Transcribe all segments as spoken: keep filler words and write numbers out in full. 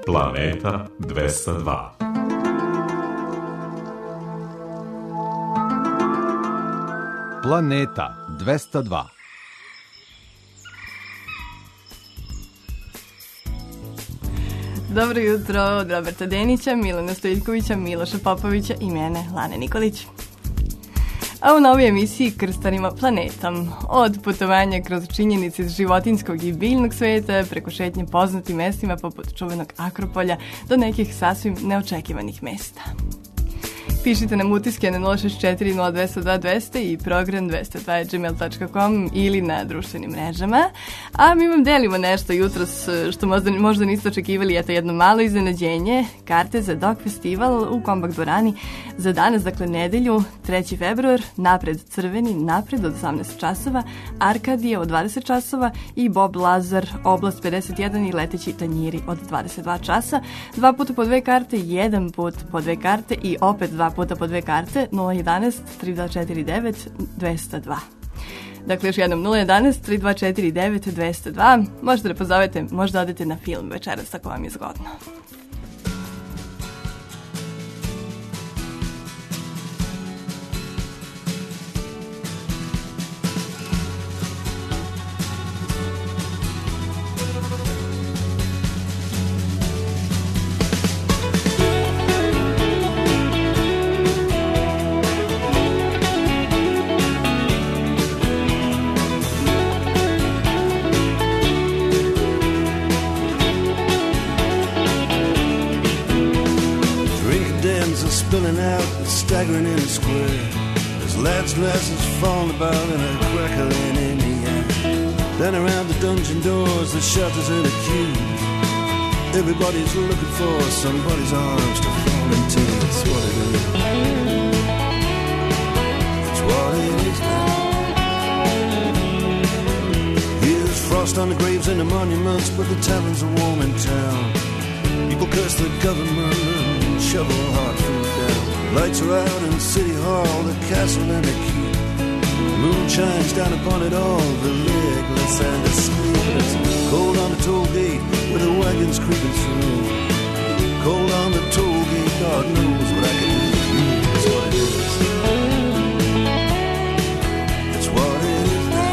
Planeta dvesta dva. Planeta dvesta dva. Dobro jutro od Roberta Denića, Milana Stojiljkovića, Miloša Popovića i mene, Lane Nikolić. A u novoj emisiji Krstanima planetom. Od putovanja kroz činjenice iz životinjskog i biljnog sveta, preko šetnje poznatim mestima poput čuvenog Akropolja, do nekih sasvim neočekivanih mesta. Pišite nam utiske na nula šest četiri nula dvesta dva dvesta i program dvesta dva at gmail dot com ili na društvenim mrežama. A mi vam delimo nešto jutros što možda, možda niste očekivali, eto jedno malo iznenađenje, karte za Dog festival u Kombak dvorani za danas, dakle nedelju, treći februar, napred crveni, napred od osamnaest časova, Arkadije od dvadeset časova i Bob Lazar, oblast pedeset jedan i leteći tanjiri od dvadeset dva časa. Dva puta po dve karte, jedan put po dve karte i opet dva puta po dve karte, nula jedanaest tri dva četiri devet dvesta dva. Dakle, još jednom, nula jedanaest tri dva četiri devet dvesta dva. Možete da pozovete, možda odete na film večeras ako vam je zgodno. Spilling out and staggering in the square. There's lads' glasses falling about and a crackling in the air. Then around the dungeon doors, the shelters in a queue. Everybody's looking for somebody's arms to fall into. It's what it is. It's what it is now. Here's frost on the graves and the monuments, but the taverns are warm in town. People curse the government and shovel hard food down. Lights are out in City Hall, the castle and the keep. Moon shines down upon it all, the legless and the sleepless. Cold on the toll gate with the wagons creeping through. Cold on the toll gate, God knows what I can do for you. It's what it is. It's what it is now.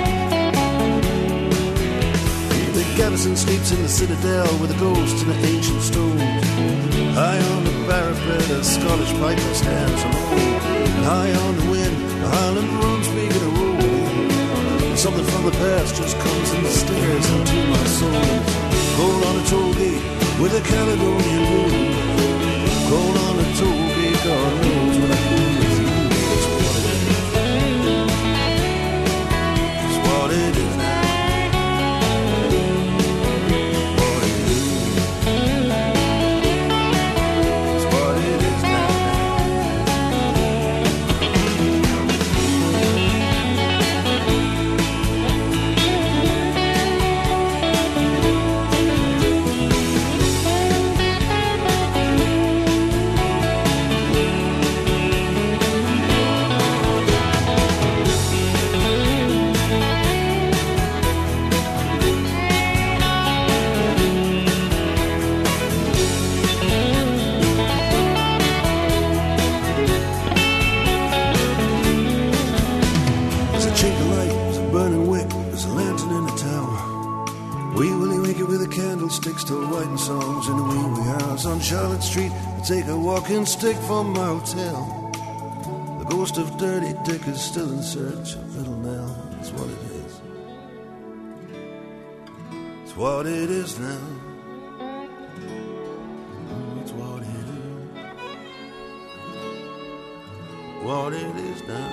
The garrison sleeps in the citadel with the ghosts and the ancient stones. High on the parapet, a Scottish piper stands alone. And high on the wind, the Highland runs begin to roll. Something from the past just comes and stares into my soul. Cold on a toll gate with a Caledonian moon. Cold on a toll gate, God knows what I can do with you. It's what it is. It's what it is now. Charlotte Street, I take a walking stick from my hotel. The ghost of Dirty Dick is still in search of Little Nell. It's what it is. It's what it is now. It's what it is. What it is now.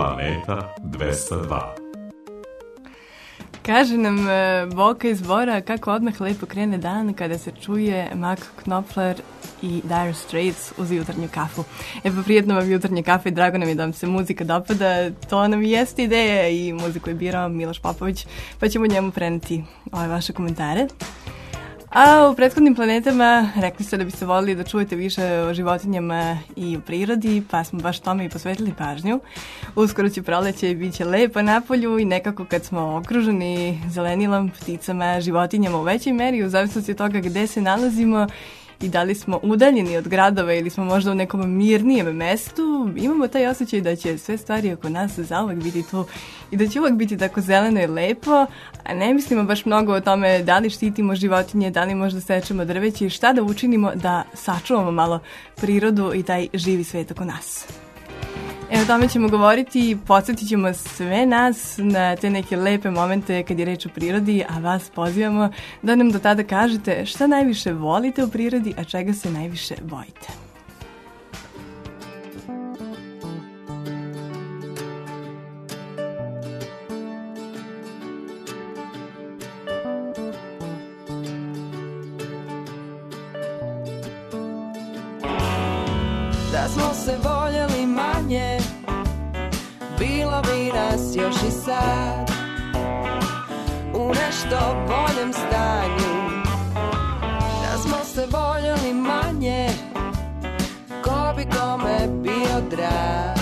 Planeta dvesta dva. Kaže nam e, Boka iz Bora kako odmah lepo krene dan kada se čuje Mark Knopfler i Dire Straits uz jutarnju kafu. E pa prijetno vam jutarnje kafe i drago nam je da vam se muzika dopada. To nam i jeste ideja i muziku je birao Miloš Popović, pa ćemo njemu preneti ove vaše komentare. A u prethodnim planetama rekli ste da biste volili da čujete više o životinjama i o prirodi, pa smo baš tome i posvetili pažnju. Uskoro će proleće i bit će lepo napolju i nekako kad smo okruženi zelenilom, pticama, životinjama u većoj meri, u zavisnosti od toga gde se nalazimo i da li smo udaljeni od gradova ili smo možda u nekom mirnijem mestu, imamo taj osjećaj da će sve stvari oko nas zauvek biti tu i da će uvek biti tako zeleno i lepo, a ne mislimo baš mnogo o tome da li štitimo životinje, da li možda sečemo drveće i šta da učinimo da sačuvamo malo prirodu i taj živi svet oko nas. E, o tome ćemo govoriti i podsjetit ćemo sve nas na te neke lepe momente kad je reč o prirodi, a vas pozivamo da nam do tada kažete šta najviše volite u prirodi, a čega se najviše bojite. Da smo se voljeli manje, bilo bi nas još i sad u nešto boljem stanju. Da smo se voljeli manje, ko bi kome bio drag.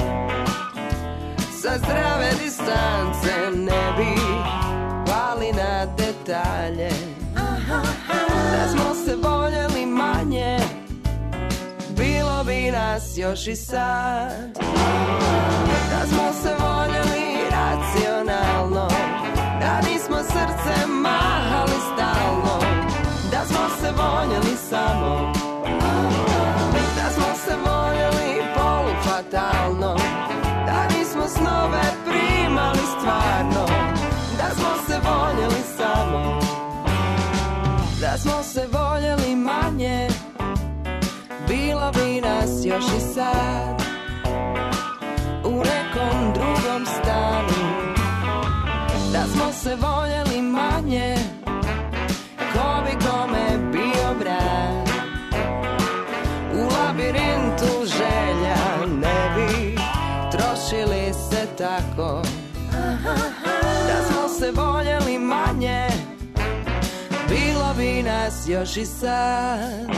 Sa zdrave distance ne bi pali na detalje. Da smo se voljeli manje, bilo bi nas još i sad. Da smo se voljeli racionalno, da nismo srcem mahali stalno. Da smo se voljeli samo, da smo se voljeli polufatalno, da nismo snove primali stvarno. Da smo se voljeli samo, da smo se voljeli manje, bilo bi nas još i sad u nekom drugom stanu. Da smo se voljeli manje, ko bi kome bio bran. U labirintu želja ne bi trošili se tako. Da smo se voljeli manje, bilo bi nas još i sad.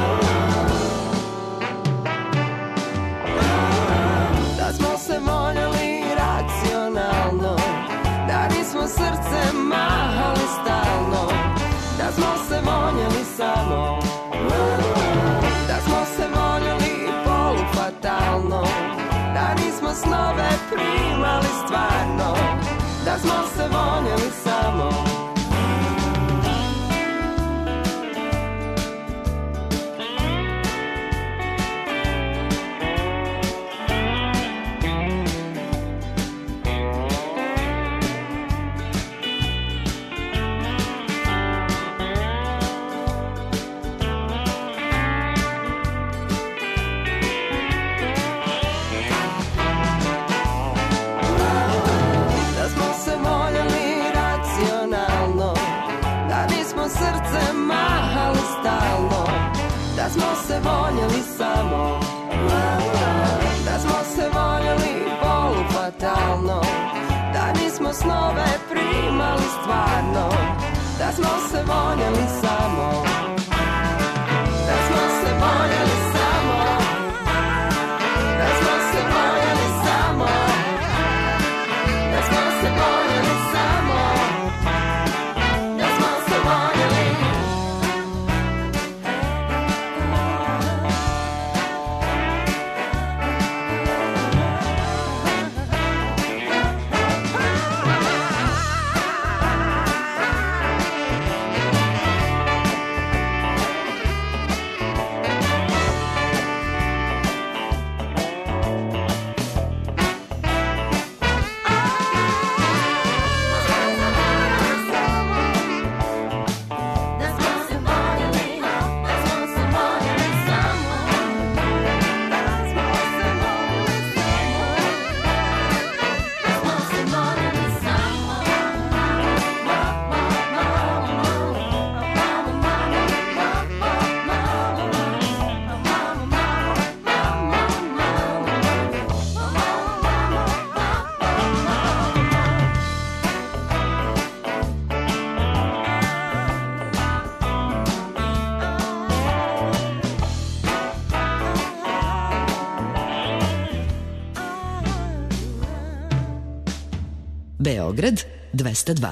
Da smo se voljeli racionalno, da nismo srcem mahali stalno. Da smo se voljeli samo, da smo se voljeli polufatalno, da nismo snove primali stvarno. Da smo se voljeli samo. Da smo se voljeli samo, da smo se voljeli polufatalno, da nismo snove primali stvarno. Da smo se voljeli samo, da smo se voljeli samo, da smo se voljeli samo, da smo se voljeli samo, da smo se voljeli. Beograd dvesta dva.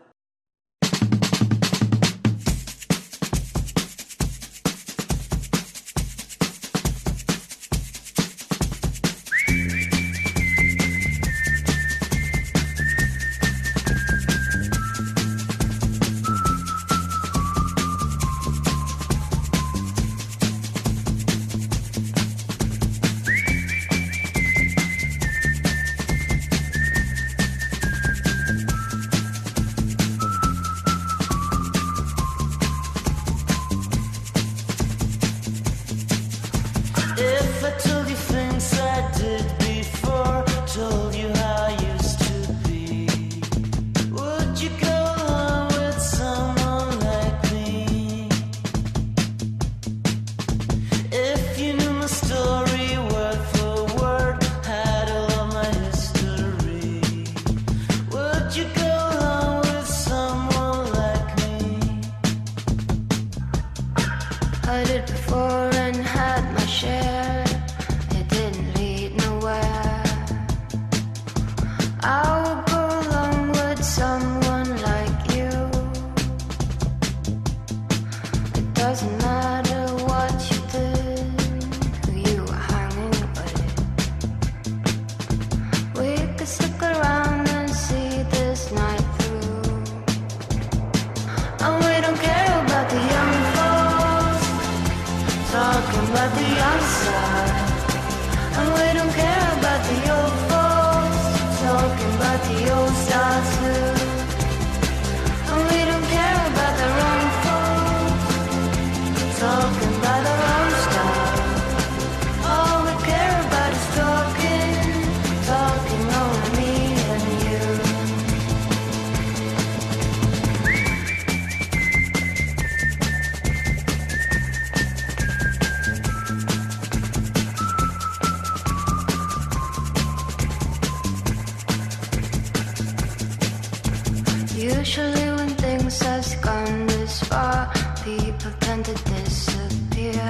Usually when things have gone this far, people tend to disappear.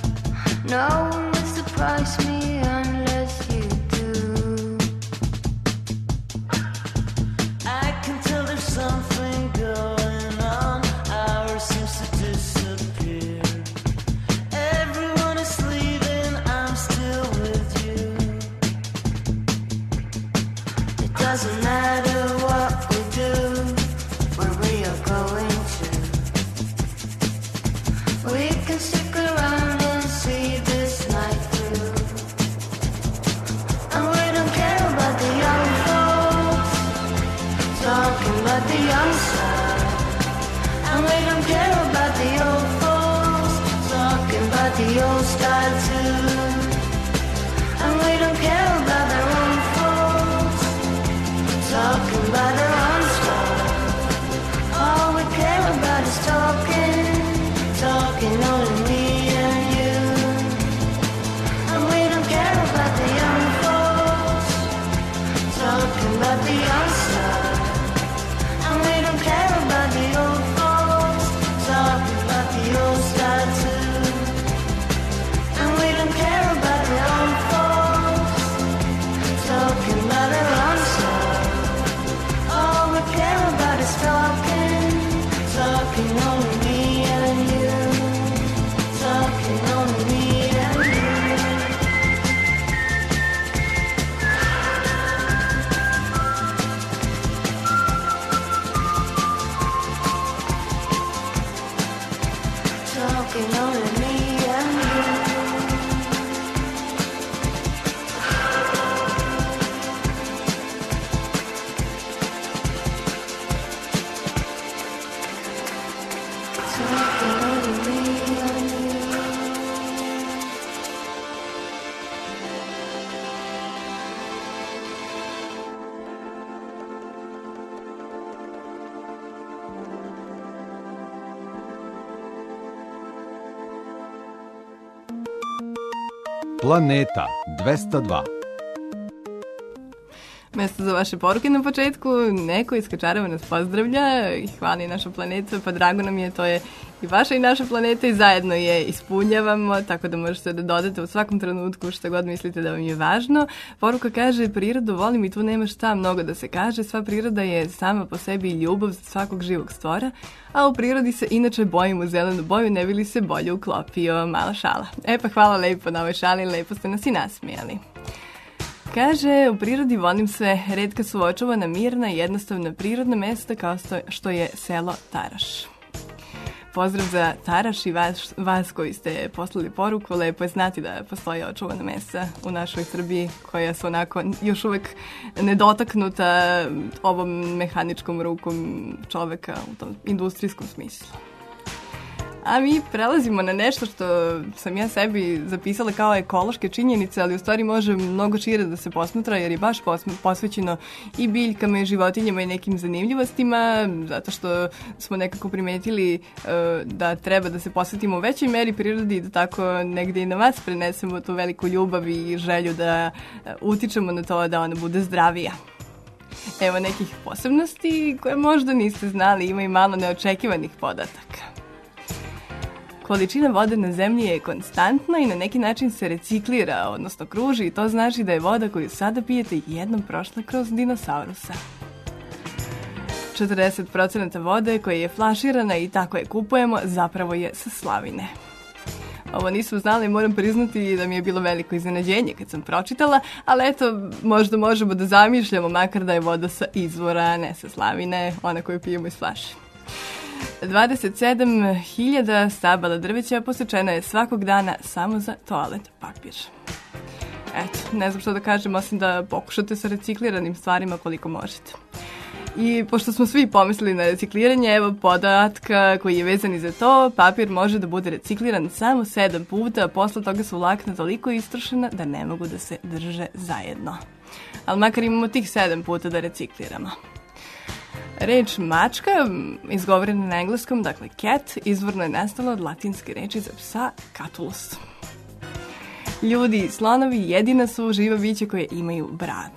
No one will surprise me unless you do. I can tell there's something going on. Ours seems to disappear. Everyone is leaving, I'm still with you. It doesn't matter what we do, where we are going to. We can stick around and see this night through. And we don't care about the young folks talking about the young side. And we don't care about the old folks talking about the old style too. And we don't care about their own folks talking about their own style. All we care about is talking, talking only me and you. And we don't care about the young folks talking about the young side. And we don't care about the old folks talking about the old style too. And we don't care about the young folks talking about their own side. All we care about is talking, talking only me and you. Talking only me and you. Talking only me and you. Talking only me and you. Planeta dvesta dva. Mesto za vaše poruke na početku. Neko iz Kačareva nas pozdravlja i hvali našu planetu, pa drago nam je, to je I vaša i naša planeta i zajedno je ispunjavamo, tako da možete da dodate u svakom trenutku što god mislite da vam je važno. Poruka kaže, prirodu volim i tu nema šta mnogo da se kaže, sva priroda je sama po sebi ljubav za svakog živog stvora, a u prirodi se inače bojim u zelenu boju, ne bi li se bolje uklopio. Mala šala. E pa hvala lepo na ovoj šali, lepo ste nas i nasmijali. Kaže, u prirodi volim sve, retka su očuvana, mirna i jednostavna prirodna mesta kao što je selo Taraš. Pozdrav za Taraš i vas, vas koji ste poslali poruku. Lepo je znati da postoje očuvana mesta u našoj Srbiji koja su onako još uvek nedotaknuta ovom mehaničkom rukom čoveka u tom industrijskom smislu. A mi prelazimo na nešto što sam ja sebi zapisala kao ekološke činjenice, ali u stvari može mnogo šire da se posmatra jer je baš posvećeno i biljkama i životinjama i nekim zanimljivostima, zato što smo nekako primetili uh, da treba da se posvetimo u većoj meri prirodi i da tako negde i na vas prenesemo tu veliku ljubav i želju da uh, utičemo na to da ona bude zdravija. Evo nekih posebnosti koje možda niste znali, ima i malo neočekivanih podataka. Količina vode na zemlji je konstantna i na neki način se reciklira, odnosno kruži, i to znači da je voda koju sada pijete jednom prošla kroz dinosaurusa. četrdeset procenata vode koja je flaširana i tako je kupujemo zapravo je sa slavine. Ovo nisam znala i moram priznati da mi je bilo veliko iznenađenje kad sam pročitala, ali eto, možda možemo da zamišljamo makar da je voda sa izvora, ne sa slavine, ona koju pijemo iz flaše. dvadeset sedam hiljada stabala drveća posečena je svakog dana samo za toalet papir. Eto, ne znam što da kažem, osim da pokušate sa recikliranim stvarima koliko možete. I pošto smo svi pomislili na recikliranje, evo podatka koji je vezan i za to, papir može da bude recikliran samo sedam puta, a posle toga su vlakna toliko istrošena da ne mogu da se drže zajedno. Ali makar imamo tih sedam puta da recikliramo. Reč mačka, izgovorena na engleskom, dakle cat, izvorno je nastala od latinske reči za psa catulus. Ljudi i slonovi jedina su živa bića koje imaju bradu.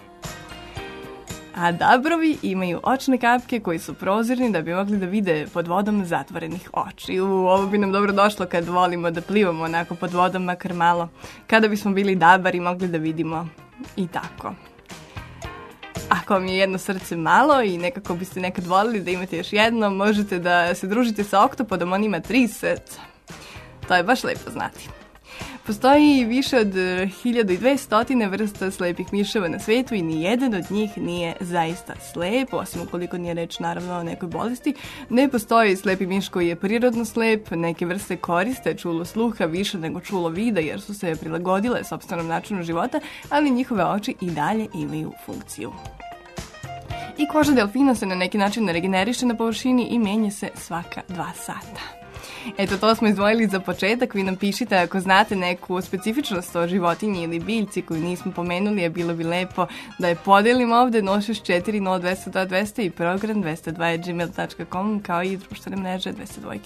A dabrovi imaju očne kapke koji su prozirni da bi mogli da vide pod vodom zatvorenih oči. U, ovo bi nam dobro došlo kad volimo da plivamo onako pod vodom makar malo. Kada bismo bili dabari mogli da vidimo i tako. Ako vam je jedno srce malo i nekako biste nekad volili da imate još jedno, možete da se družite sa oktopodom, on ima tri srca. To je baš lepo znati. Postoji više od hiljadu dvesta vrsta slepih miševa na svetu i nijedan od njih nije zaista slep, osim ukoliko nije reč naravno o nekoj bolesti. Ne postoji slepi miš koji je prirodno slep, neke vrste koriste čulo sluha više nego čulo vida jer su se prilagodile sopstvenom načinu života, ali njihove oči i dalje imaju funkciju. I koža delfina se na neki način regeneriše na površini i menja se svaka dva sata. Eto, to smo izdvojili za početak. Vi nam pišite ako znate neku specifičnost o životinji ili biljci koju nismo pomenuli, a bilo bi lepo da je podelimo ovde na šest četiri nula dvesta dva dvesta i program dvesta dva at gmail dot com kao i društvene mreže dvesta dva.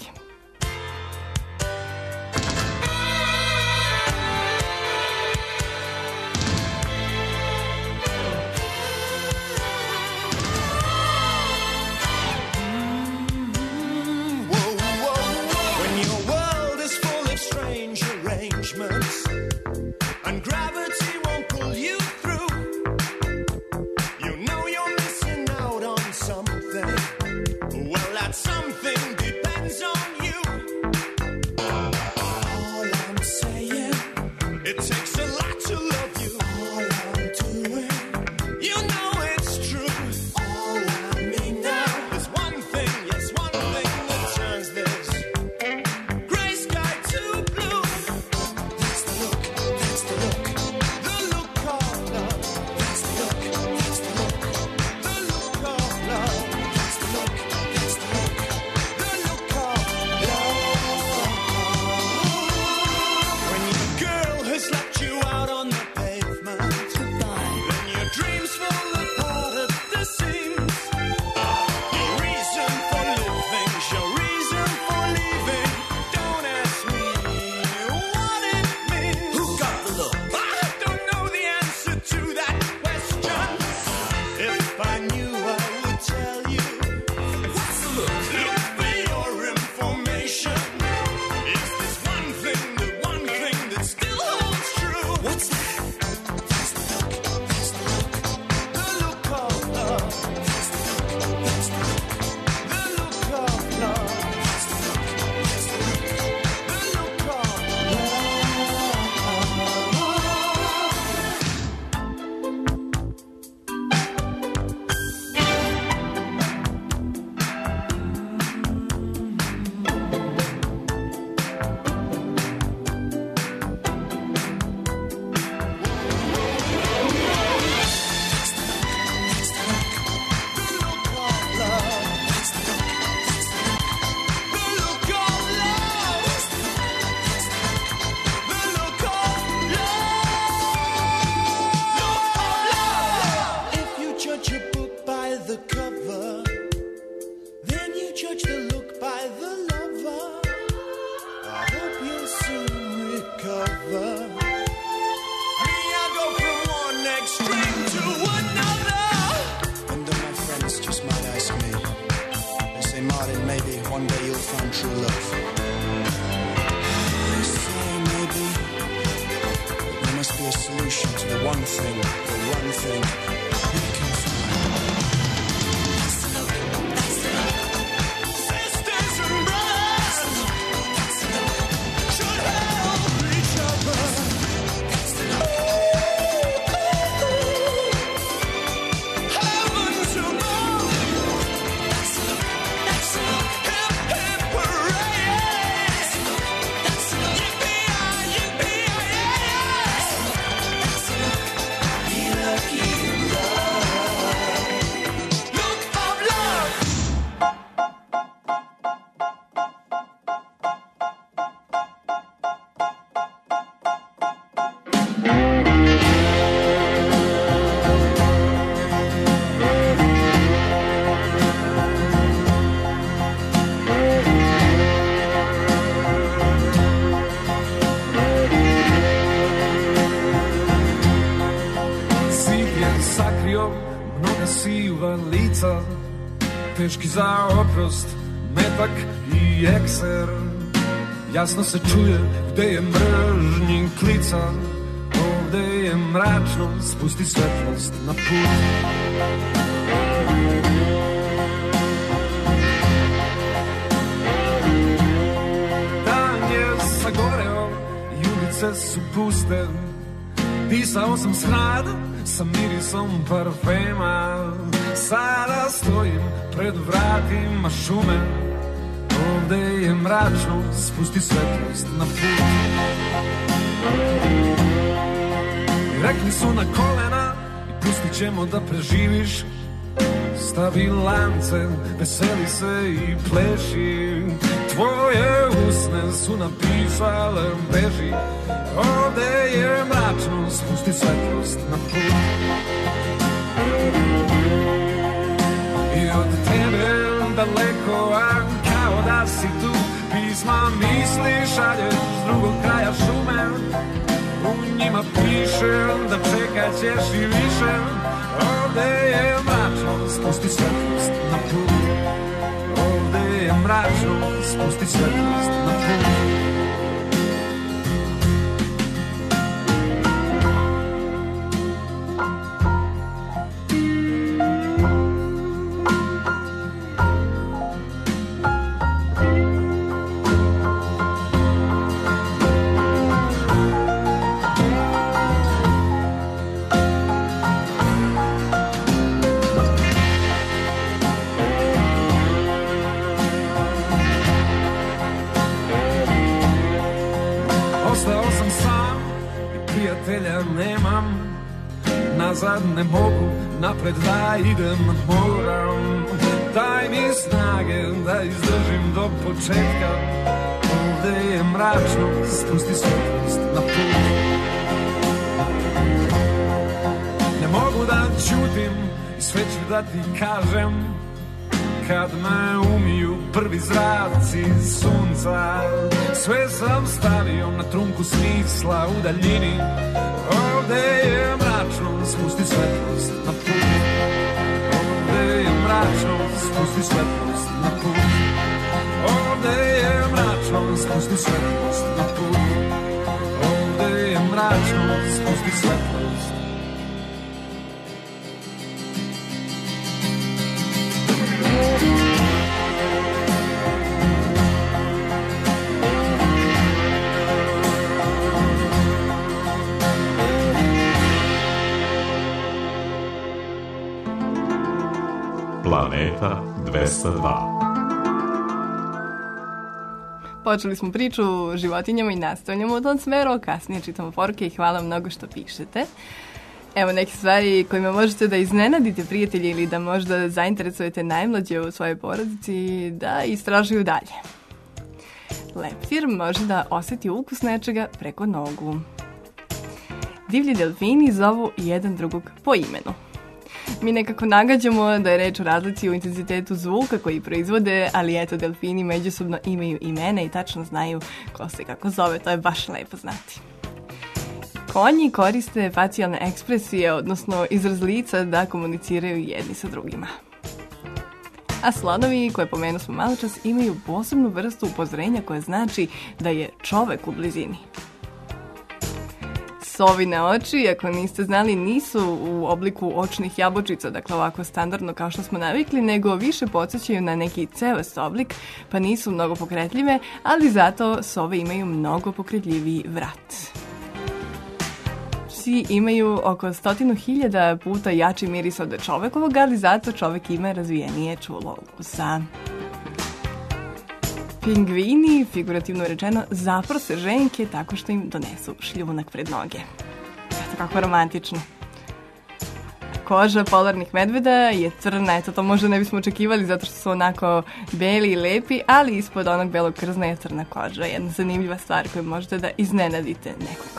And gravity won't pull you through. You know you're missing out on something. Well, that something depends on you. true love. You say maybe there must be a solution to the one thing, the one thing we can find. Sisters and brothers should help each other. Heaven to know. Hip, hip, hooray. Yippee-yi, yippee-yi-yay. Be lucky in love. Look of love. Zid je sakrio mnoga siva lica, teški za oprost, metak i ekser. Jasno se čuje gde je mržnji klica, ovde je mračno, spusti svetlost na put. Dan je sagoreo i ulice su puste. Pisao sam s hradom, sa mirisom parfema. Sada stojim pred vratima šume. Ovde je mračno, spusti svetlost na put. Rekli su na kolena i pustit ćemo da preživiš. Stavi lance, veseli se i pleši. Tvoje usne su napisale beži. Ovde je mračno, spusti svetlost na put. I od tebe daleko, a kao da si tu. Pisma misli šalješ s drugog kraja šume. U njima piše da čekat ćeš i više. Ovde je mračno, spusti svetlost na put. Ovde je mračno, spusti svetlost na put. Ostao sam sam i prijatelja nemam. Nazad ne mogu, napred da idem moram. Daj mi snage da izdržim do početka. Ovde je mračno, spusti svetlost na put. Ne mogu da ćutim i sve ću da ti kažem. Kad me umiju prvi zraci sunca, sve sam stavio na trunku smisla u daljini. Ovde je mračno, spusti svetlost na put. Ovde je mračno, spusti svetlost na put. Ovde je mračno, spusti svetlost na put. Ovde je mračno, spusti svetlost. Planeta dvesta dva. Počeli smo priču o životinjama i nastavljamo u tom smeru, kasnije čitamo poruke i hvala mnogo što pišete. Evo neke stvari kojima možete da iznenadite prijatelje ili da možda zainteresujete najmlađe u svojoj porodici da istražuju dalje. Leptir može da osjeti ukus nečega preko nogu. Divlji delfini zovu jedan drugog po imenu. Mi nekako nagađamo da je reč o razlici u intenzitetu zvuka koji proizvode, ali eto, delfini međusobno imaju imena i tačno znaju ko se kako zove, to je baš lepo znati. Konji koriste facijalne ekspresije, odnosno izraz lica da komuniciraju jedni sa drugima. A slonovi, koje pomenu smo malo čas, imaju posebnu vrstu upozorenja koje znači da je čovek u blizini. Sovine oči, ako niste znali, nisu u obliku očnih jabučica, dakle ovako standardno kao što smo navikli, nego više podsjećaju na neki cevast oblik, pa nisu mnogo pokretljive, ali zato sove imaju mnogo pokretljiviji vrat. Psi imaju oko stotinu hiljada puta jači miris od čovekovog, ali zato čovek ima razvijenije čulo ukusa. Pingvini, figurativno rečeno, zaprose ženke tako što im donesu šljunak pred noge. Eto kako romantično. Koža polarnih medveda je crna, eto to možda ne bismo očekivali zato što su onako beli i lepi, ali ispod onog belog krzna je crna koža. Jedna zanimljiva stvar koju možete da iznenadite nekog.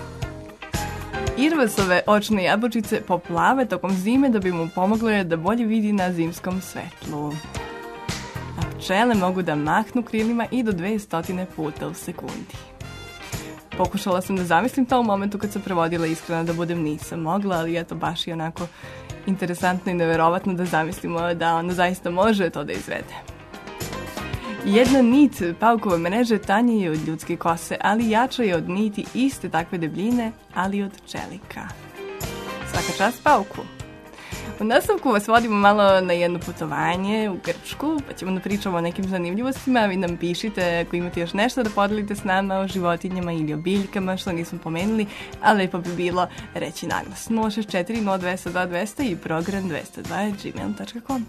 Irvasove očne jabučice poplave tokom zime da bi mu pomogle da bolje vidi na zimskom svetlu. A pčele mogu da mahnu krilima i do dvesta puta u sekundi. Pokušala sam da zamislim to u momentu kad sam prevodila, iskreno da budem nisam mogla, ali eto baš je onako interesantno i neverovatno da zamislimo da ona zaista može to da izvede. Jedna nit paukove mreže tanja je od ljudske kose, ali jača je od niti iste takve debljine, ali od čelika. Svaka čast pauku! U nastavku vas vodimo malo na jedno putovanje u Grčku, pa ćemo da pričamo o nekim zanimljivostima. Vi nam pišite ako imate još nešto da podelite s nama o životinjama ili o biljkama što nismo pomenuli, a lepo bi bilo reći naglas. nula šest četiri nula dva dva dvesta i program dvesta dva at gmail dot com.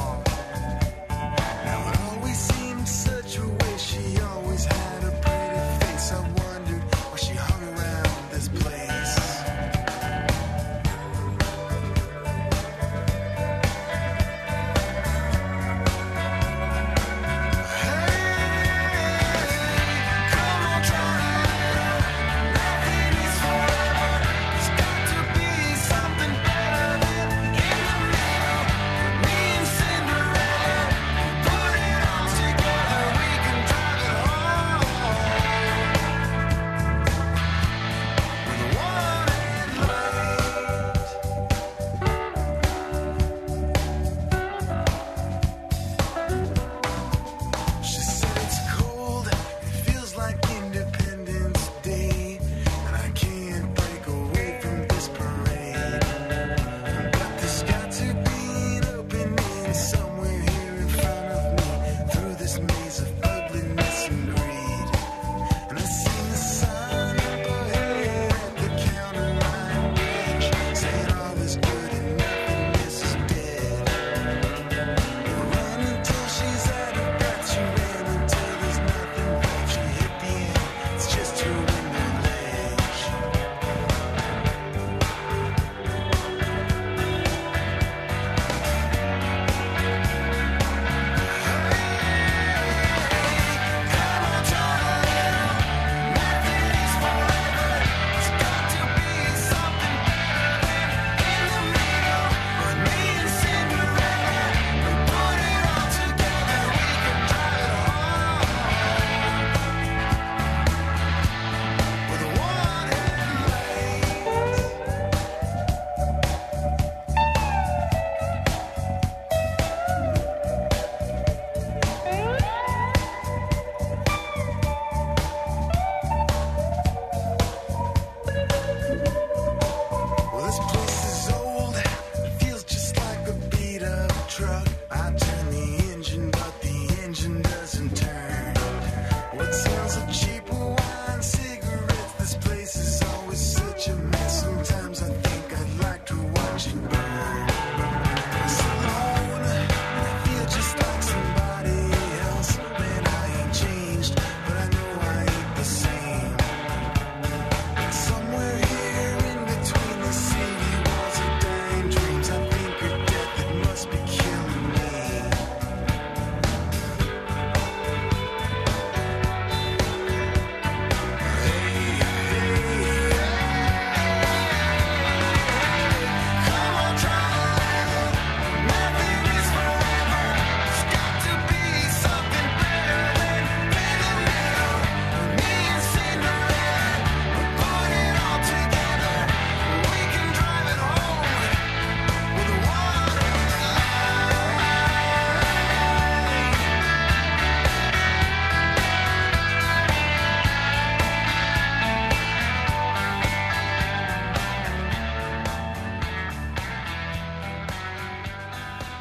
Such a way, she always had a pretty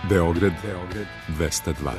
Beograd, Beograd dvesta dva.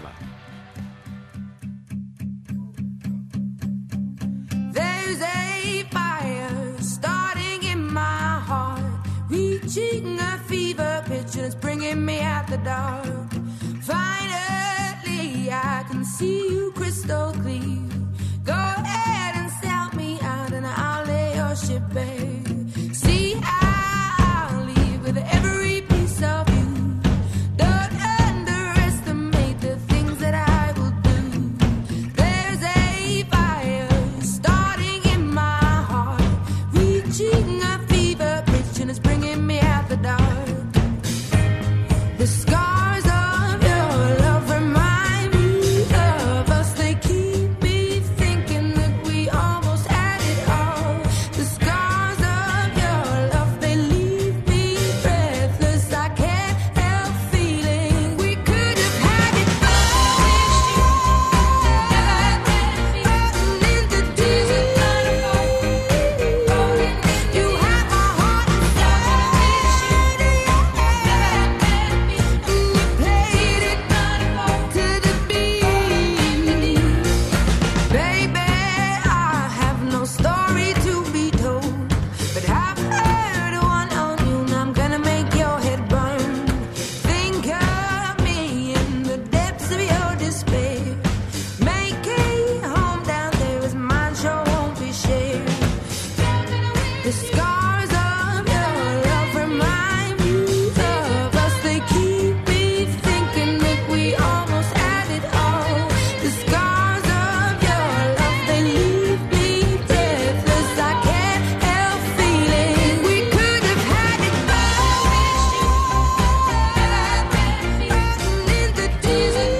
There's a fire starting in my heart, reaching a fever pitch and it's bringing me out the dark. Finally, I can see you crystal clear. Go ahead and sell me out and I'll lay your ship bare. See, I'll leave with every piece of you. Don't underestimate the things that I will do. There's a fire starting in my heart, reaching a fever pitch and it's bringing me out the dark. The scars of your love remind me of us. They keep me thinking that we almost had it all. The scars of your love, they leave me breathless. I can't help feeling we could have had it all. In the desert, you have my heart inside. And you played it to the beat. Baby, I have no story to be told, but I've heard one on you and I'm gonna make your head burn. Think of me in the depths of your despair. Make a home down there as mine sure won't be shared. The scars of your love remind me of us. They keep me thinking that we almost had it all. The scars of your love, they leave me breathless. I can't help feeling we could have had it all. In the desert,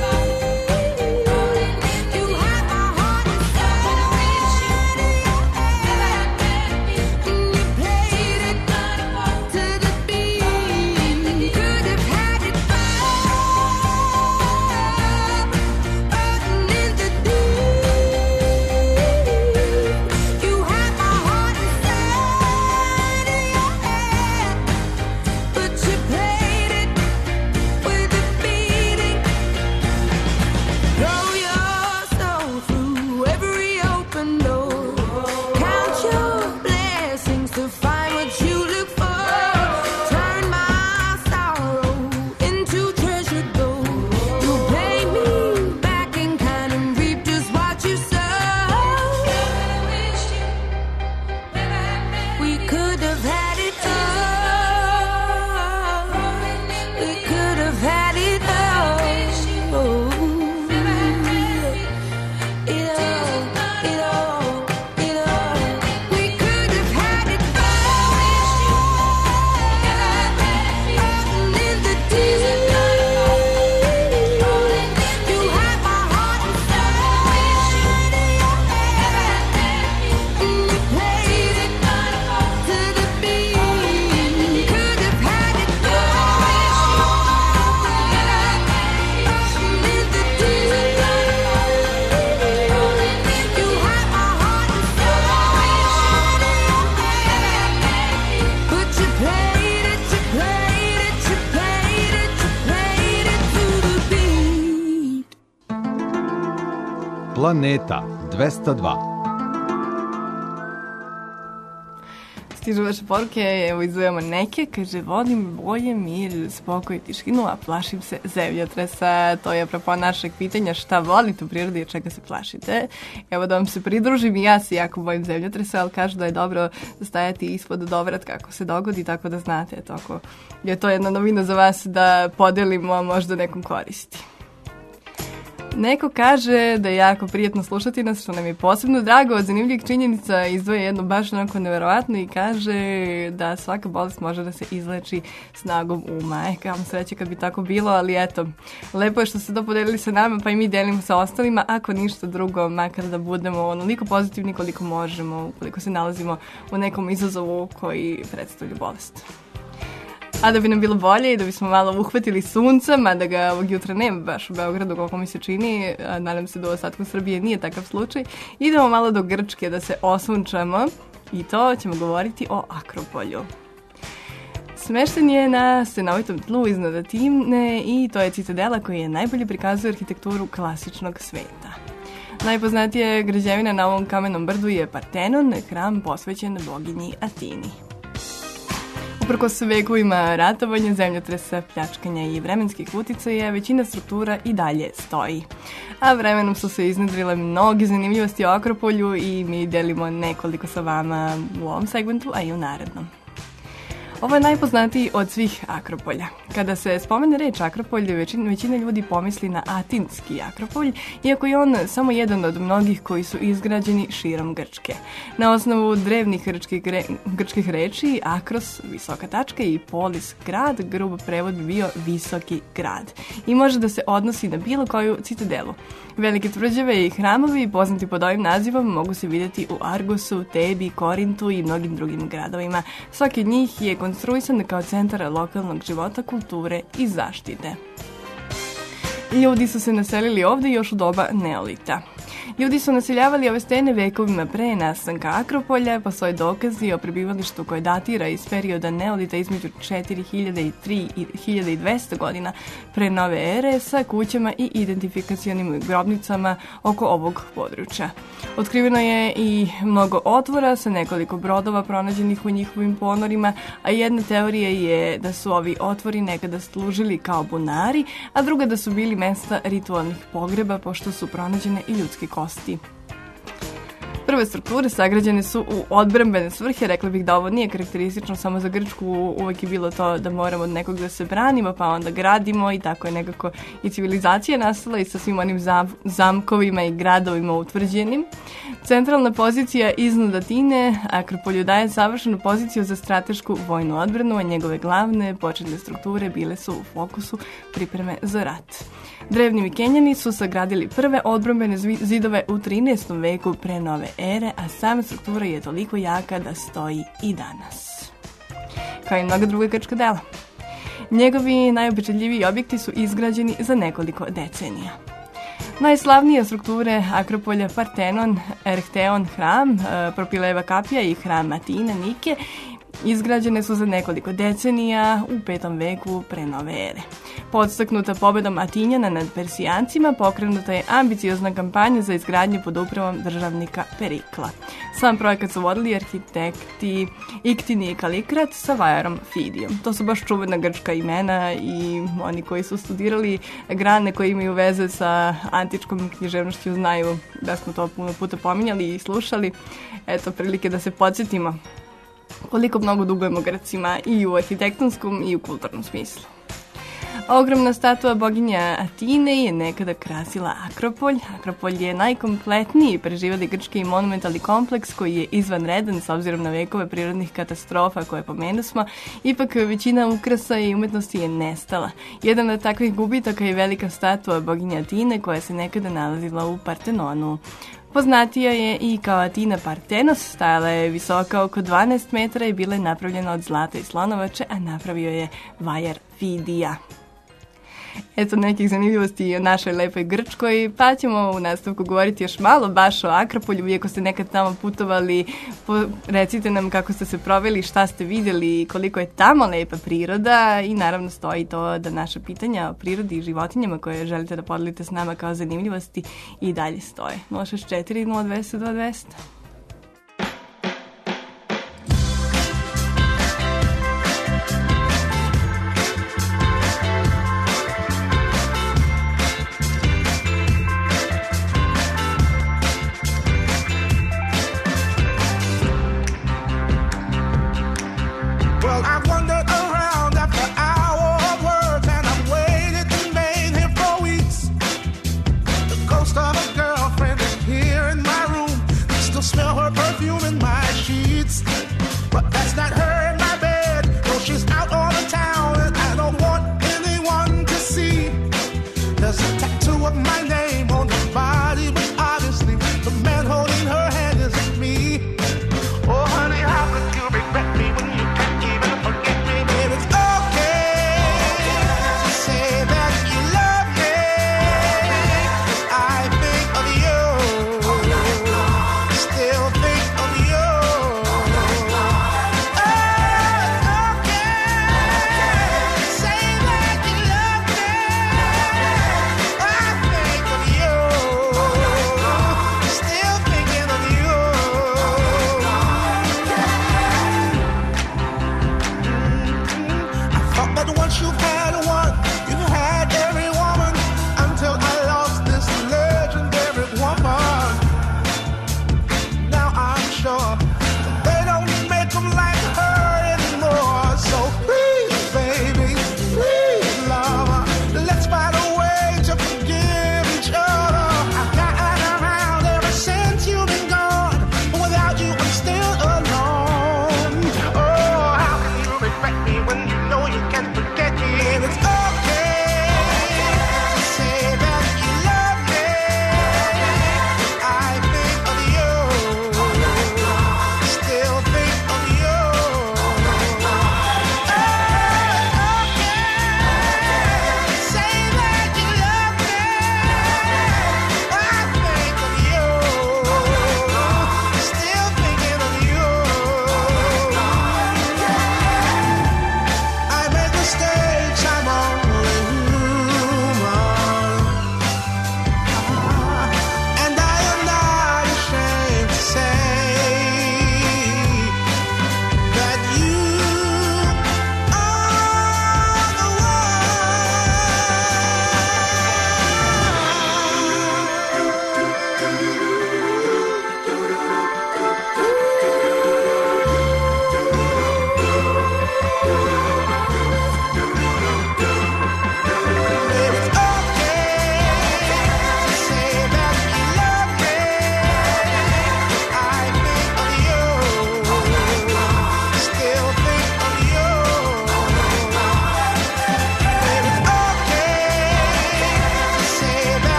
you have my heart inside. And you played it to the beat. Could have had it all. In the deep, you have my heart inside of your head, but you played it with a beating. Throw your soul through every open door. Count your blessings to find what you look for. Turn my sorrow into treasured gold. You pay me back in kind and reap just what you sow. We could have had it all. We could have had it all. It all, it all, it all. We could have had it all. In the desert, you have my heart inside. And you played it to the beat. Could have had it all. In the desert, you have my heart inside. But you played it, you played it, you played it, you played it to the beat. Planeta dvesta dva. Stižu vaše poruke, evo izujemo neke, kaže, vodim bolje, mir, spokoj, tišinu, a plašim se zemljotresa. To je apropo našeg pitanja šta volite u prirodi i čega se plašite. Evo da vam se pridružim, i ja se jako bojim zemljotresa, ali kažu da je dobro stajati ispod dovrat kako se dogodi, tako da znate, eto, ako je to jedna novina za vas da podelimo, a možda nekom koristi. Neko kaže da je jako prijetno slušati nas, što nam je posebno drago. Od zanimljivih činjenica izdvoje jedno baš onako neverovatno i kaže da svaka bolest može da se izleči snagom uma. E, kamo sreće kad bi tako bilo, ali eto, lepo je što ste to podelili sa nama, pa i mi delimo sa ostalima, ako ništa drugo, makar da budemo onoliko pozitivni koliko možemo, ukoliko se nalazimo u nekom izazovu koji predstavlja bolest. A da bi nam bilo bolje i da bismo malo uhvatili sunca, mada ga ovog jutra nema baš u Beogradu, kako mi se čini, nadam se da u ostatku Srbije nije takav slučaj, idemo malo do Grčke da se osunčamo i to ćemo govoriti o Akropolju. Smešten je na stenovitom tlu iznad Atine i to je citadela koja najbolje prikazuje arhitekturu klasičnog sveta. Najpoznatija građevina na ovom kamenom brdu je Partenon, hram posvećen boginji Atini. Uprkos vekovima ratovanja, zemljotresa, pljačkanja i vremenskih uticaja, većina struktura i dalje stoji. A vremenom su se iznedrile mnoge zanimljivosti o Akropolju i mi delimo nekoliko sa vama u ovom segmentu, a i u narednom. Ovo je najpoznatiji od svih Akropolja. Kada se spomene reč Akropolj, većina, većina ljudi pomisli na atinski Akropolj, iako je on samo jedan od mnogih koji su izgrađeni širom Grčke. Na osnovu drevnih grčkih, grčkih reči, Akros, visoka tačka, i polis, grad, grub prevod bi bio visoki grad. I može da se odnosi na bilo koju citadelu. Velike tvrđave i hramovi, poznati pod ovim nazivom, mogu se vidjeti u Argosu, Tebi, Korintu i mnogim drugim gradovima. Svaki od njih je konstruisan kao centar lokalnog života, kulture i zaštite. Ljudi su se naselili ovdje još u doba Neolita. Ljudi su naseljavali ove stene vekovima pre nastanka Akropolja, postoje dokazi o prebivalištu koje datira iz perioda Neolita između četiri hiljade i tri hiljade dvesta godina pre nove ere sa kućama i identifikacionim grobnicama oko ovog područja. Otkriveno je i mnogo otvora sa nekoliko brodova pronađenih u njihovim ponorima, a jedna teorija je da su ovi otvori nekada služili kao bunari, a druga da su bili mesta ritualnih pogreba pošto su pronađene i ljudske kosti. Prve strukture sagrađene su u odbrambene svrhe, rekla bih da ovo nije karakteristično samo za Grčku, uvek je bilo to da moramo od nekog da se branimo, pa onda gradimo i tako je nekako i civilizacija nastala i sa svim onim zam, zamkovima i gradovima utvrđenim. Centralna pozicija iznad Atine, Akropolju daje savršenu poziciju za stratešku vojnu odbranu, a njegove glavne početne strukture bile su u fokusu pripreme za rat. Drevni Mikenjani su sagradili prve odbrambene zidove u trinaestom veku pre nove ere, a sama struktura je toliko jaka da stoji i danas. Kao i mnoga druga grčka dela. Njegovi najupečatljiviji objekti su izgrađeni za nekoliko decenija. Najslavnije strukture Akropolja Partenon, Erechtheion hram, Propileva kapija i hram Atine, Nike izgrađene su za nekoliko decenija u petom veku pre nove ere. Podstaknuta pobedom Atinjana nad Persijancima, pokrenuta je ambiciozna kampanja za izgradnju pod upravom državnika Perikla. Sam projekat su vodili arhitekti Iktini i Kalikrat sa vajarom Fidijom. To su baš čuvena grčka imena i oni koji su studirali grane koje imaju veze sa antičkom književnošću znaju da smo to puno puta pominjali i slušali. Eto, prilike da se podsjetimo koliko mnogo dugujemo Grcima i u arhitektonskom i u kulturnom smislu. Ogromna statua boginja Atine je nekada krasila Akropolj. Akropolj je najkompletniji preživali grčki monumentalni kompleks koji je izvanredan s obzirom na vekove prirodnih katastrofa koje pomenusmo. Ipak većina ukrasa i umetnosti je nestala. Jedan od takvih gubitaka je velika statua boginje Atine koja se nekada nalazila u Partenonu. Poznatija je i kao Atina Partenos, stajala je visoka oko dvanaest metara i bila je napravljena od zlata i slonovače, a napravio je vajar Fidija. Eto nekih zanimljivosti o našoj lepoj Grčkoj, pa ćemo u nastavku govoriti još malo baš o Akropolju. Iako ste nekad tamo putovali, po, recite nam kako ste se proveli, šta ste vidjeli, koliko je tamo lepa priroda i naravno stoji to da naša pitanja o prirodi i životinjama koje želite da podelite s nama kao zanimljivosti i dalje stoje. nula šest četiri nula dva nula dva dva nula. Still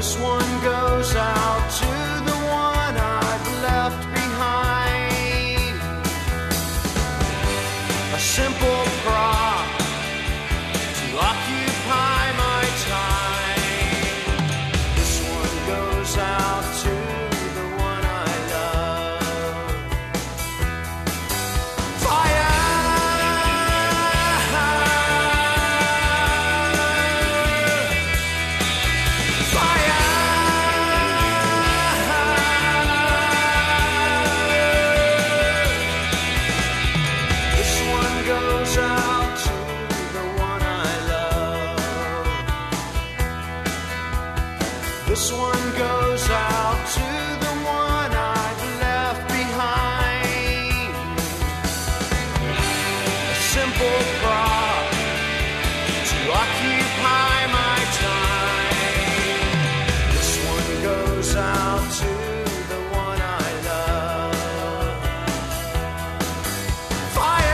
This one goes out to the one I've left behind. A simple prop to occupy my time. This one goes out to the one I love. Fire! This one goes out to the one I've left behind. A simple prop to occupy my time. This one goes out to the one I love. Fire!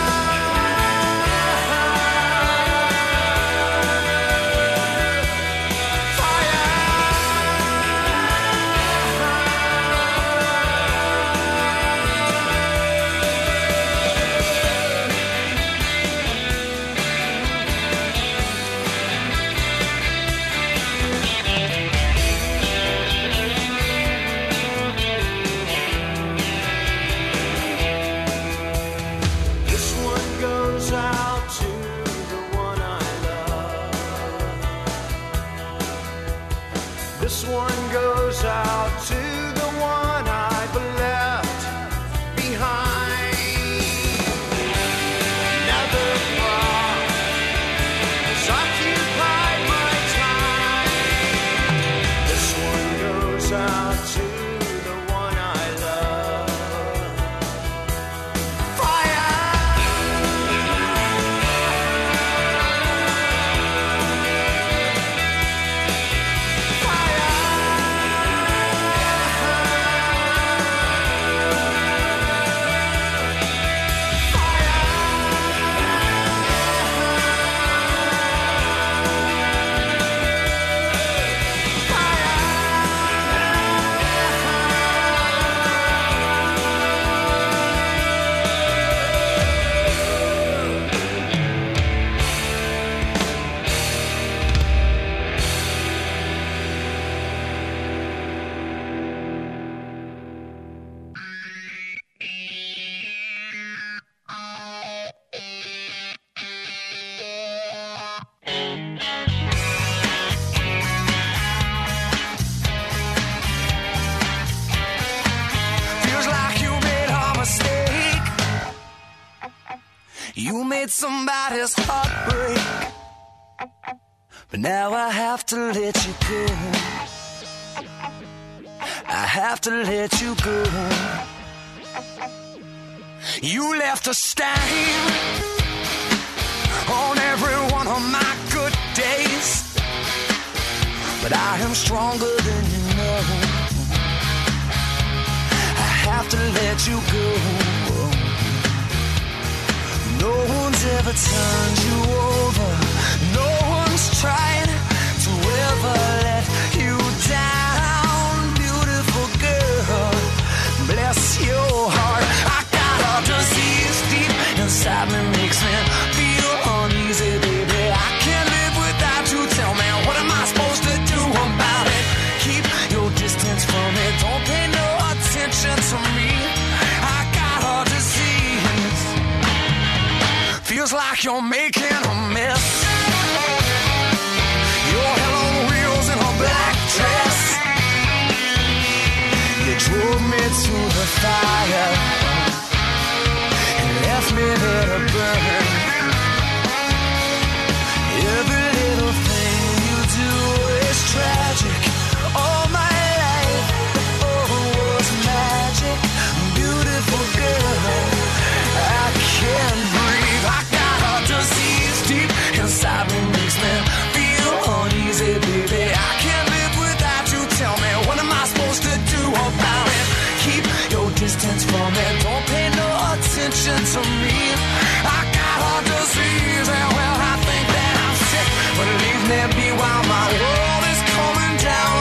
This one goes out to the one I've left behind. Another prop has occupied my time. This one goes out to the one I love. Fire! You made somebody's heart break, but now I have to let you go. I have to let you go. You left a stain on every one of my good days, but I am stronger than you know. I have to let you go. No one's ever turned you over. No one's tried to ever let you down. Beautiful girl, bless your heart. I got a disease deep inside me, makes me feel uneasy, baby. I can't live without you. Tell me, what am I supposed to do about it? Keep your distance from it. Don't pay no attention to me. I got a disease. Feels like you're making a mess. Your hell on wheels in her black dress. You drove me to the fire and left me there to burn. Every little thing you do is tragic. All my life, oh, was magic. Beautiful girl, I can't breathe. I got a disease deep inside me, makes me feel uneasy, baby. I can't live without you. Tell me, what am I supposed to do about it? Keep your distance from it. Don't pay no attention to me. I got a disease, and well, I think that I'm sick. But leave me be while my world is coming down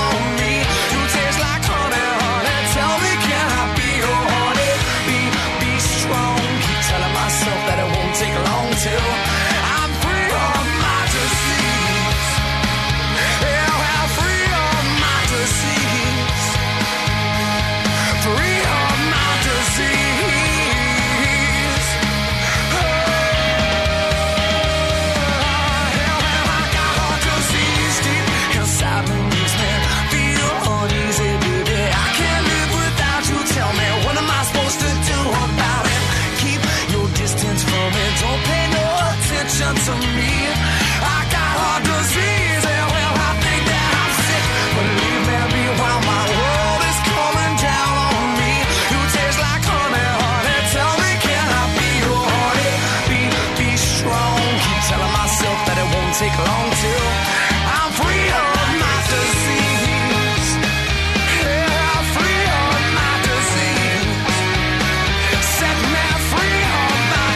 till I'm free of my disease. Yeah, free of my disease. Set me free of my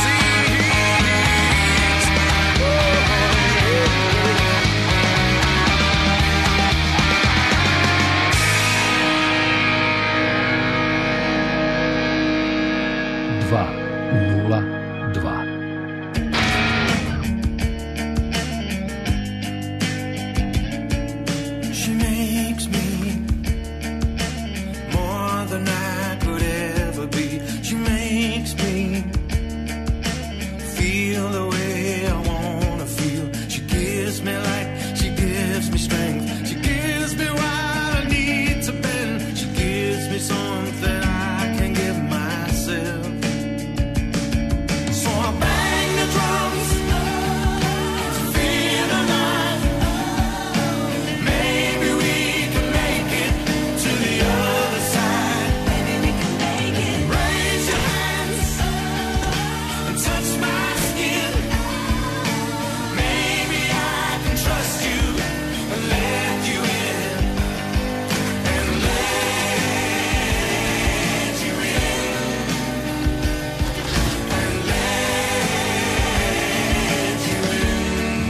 disease. Oh, dva nula dva. she makes me more than I could ever be. She makes me feel the way I wanna feel. She gives me light, she gives me strength. She gives me what I need to bend. She gives me something I can give myself. So I bang the drums to feel alive. Maybe we can make it to the other side. Maybe we can make it. Raise your hands and touch my skin. Maybe I can trust you and let you in. And let you in. And let you in.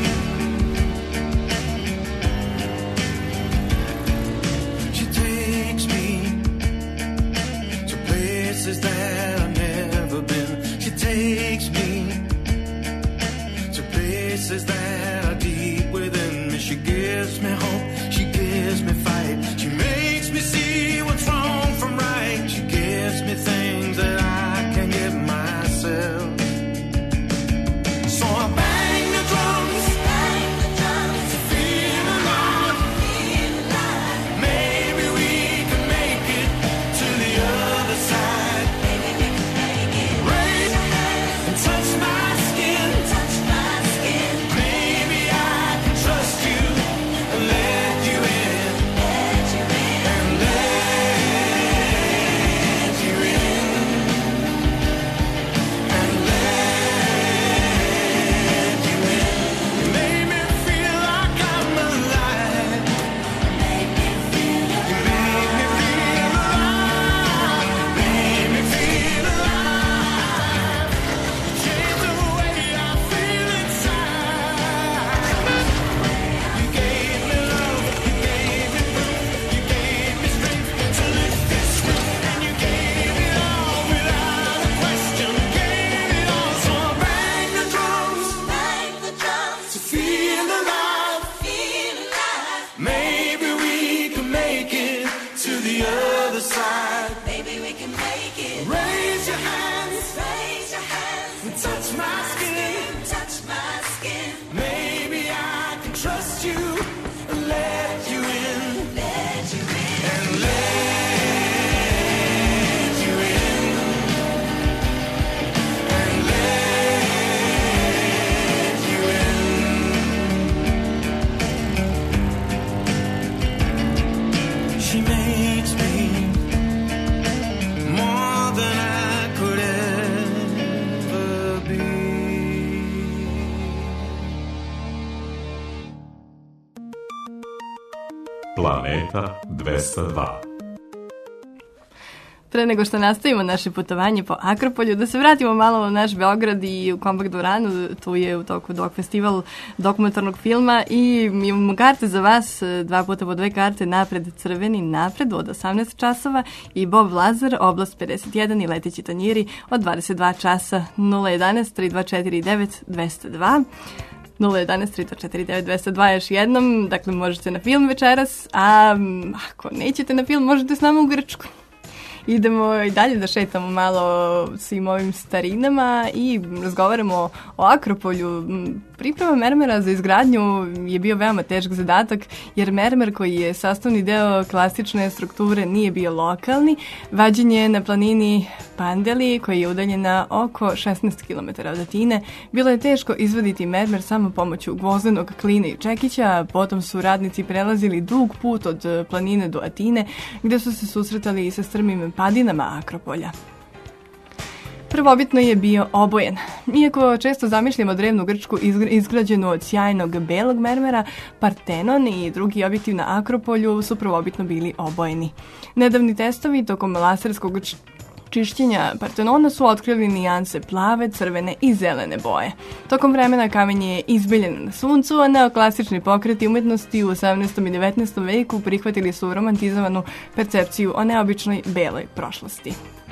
She takes me to places that I've never been. She takes me to places that are deep within me. She gives me hope, she gives me fight. She makes me see what's wrong from right. She gives me things that I can give myself. So I bang the drums, to feel alive. Maybe we can make it to the other side. Raise your hands and touch my skin. Maybe I can trust you and let you in. And let you in. And let you in. You made me feel like I'm alive. You made me feel alive. Made me feel alive. Changed the way I feel inside. You gave me love, you gave me proof, you gave me strength to lift this roof, and you gave it all without a question. Gave it all, so I bang the drums, to feel alive. Maybe we can make it to the other side. Maybe we can make it. Raise your hands, and touch my skin. Maybe I can trust you and let you in. And let you in. And let you in. She makes me more than I could ever be. Planeta dvesta dva. Pre nego što nastavimo naše putovanje po Akropolju, da se vratimo malo u naš Beograd i u Kompakt dvoranu. Tu je u toku dok festival dokumentarnog filma i imamo karte za vas, dva puta po dve karte, napred crveni, napred od osamnaest časova i Bob Lazar, oblast pedeset jedan i leteći tanjiri od dvadeset dva časa. Nula jedanaest tri dva četiri devet dvesta dva. nula jedanaest tri dva četiri devet dvesta dva još jednom. Dakle, možete na film večeras, a ako nećete na film, možete s nama u Grčku. Idemo i dalje da šetamo malo svim ovim starinama i razgovaramo o Akropolju. Priprema mermera za izgradnju je bio veoma težak zadatak, jer mermer koji je sastavni deo klasične strukture nije bio lokalni. Vađen je na planini Pandeli, koji je udaljena oko šesnaest kilometara od Atine. Bilo je teško izvaditi mermer samo pomoću gvozdenog klina i čekića. Potom su radnici prelazili dug put od planine do Atine, gde su se susretali i sa strmim padinama Akropolja. Prvobitno je bio obojen. Iako često zamišljamo drevnu Grčku izgrađenu od sjajnog belog mermera, Partenon i drugi objekti na Akropolju su prvobitno bili obojeni. Nedavni testovi tokom laserskog čišćenja Partenona su otkrili nijanse plave, crvene i zelene boje. Tokom vremena kamen je izbiljen na suncu, a neoklasični pokreti umetnosti u osamnaestom i devetnaestom veku prihvatili su romantizovanu percepciju o neobičnoj beloj prošlosti.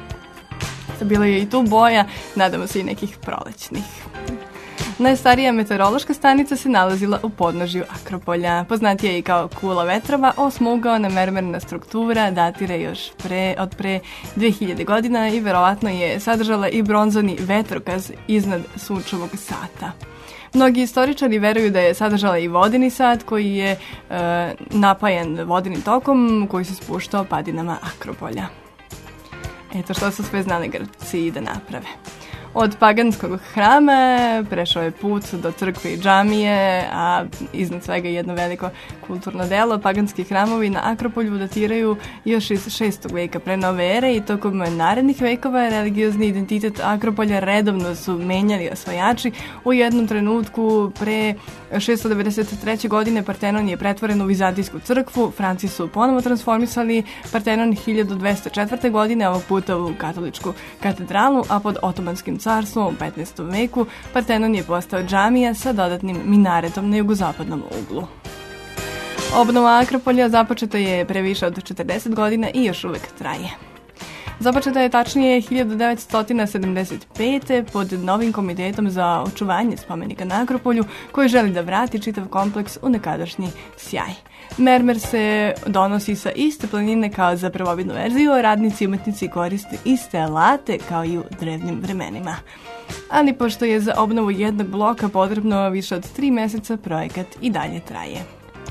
Bila je i tu boja, nadamo se i nekih prolećnih. Najstarija meteorološka stanica se nalazila u podnožju Akropolja. Poznatija je i kao kula vetrova, osmougaona mermerna struktura datira još pre, od pre dve hiljade godina i verovatno je sadržala i bronzani vetrokaz iznad sunčevog sata. Mnogi istoričari veruju da je sadržala i vodeni sat koji je e, napajan vodenim tokom koji se spuštao padinama Akropolja. Eto što su sve znali Grci da naprave. Od paganskog hrama prešao je put do crkve i džamije, a iznad svega jedno veliko kulturno delo. Paganski hramovi na Akropolju datiraju još iz šestog veka pre nove ere i tokom narednih vekova religiozni identitet Akropolja redovno su menjali osvajači. U jednom trenutku pre šesto devedeset treće. godine Partenon je pretvoren u vizantijsku crkvu, Franci su ponovo transformisali Partenon hiljadu dvesta četvrte. godine, ovog puta u katoličku katedralu, a pod otomanskim carstvom u petnaestom veku Partenon je postao džamija sa dodatnim minaretom na jugozapadnom uglu. Obnova Akropolja započeta je pre više od četrdeset godina i još uvek traje. Započeta je tačnije hiljadu devetsto sedamdeset pete. pod novim komitetom za očuvanje spomenika na Akropolju koji želi da vrati čitav kompleks u nekadašnji sjaj. Mermer se donosi sa iste planine kao za prvobitnu verziju, a radnici i umetnici koriste iste alate kao i u drevnim vremenima. Ali pošto je za obnovu jednog bloka potrebno više od tri meseca, projekat i dalje traje.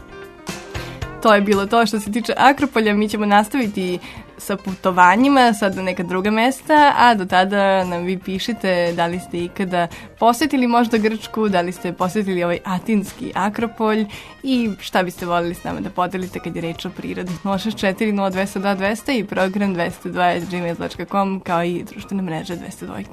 To je bilo to što se tiče Akropolja. Mi ćemo nastaviti sa putovanjima sad na neka druga mesta, a do tada nam vi pišite da li ste ikada posjetili možda Grčku, da li ste posjetili ovaj atinski Akropolj i šta biste voljeli s nama da podelite kad je reč o prirodi. nula šest četiri nula dva dva dvesta i program dvesta dva at gmail dot com kao i društvene mreže dvesta dva.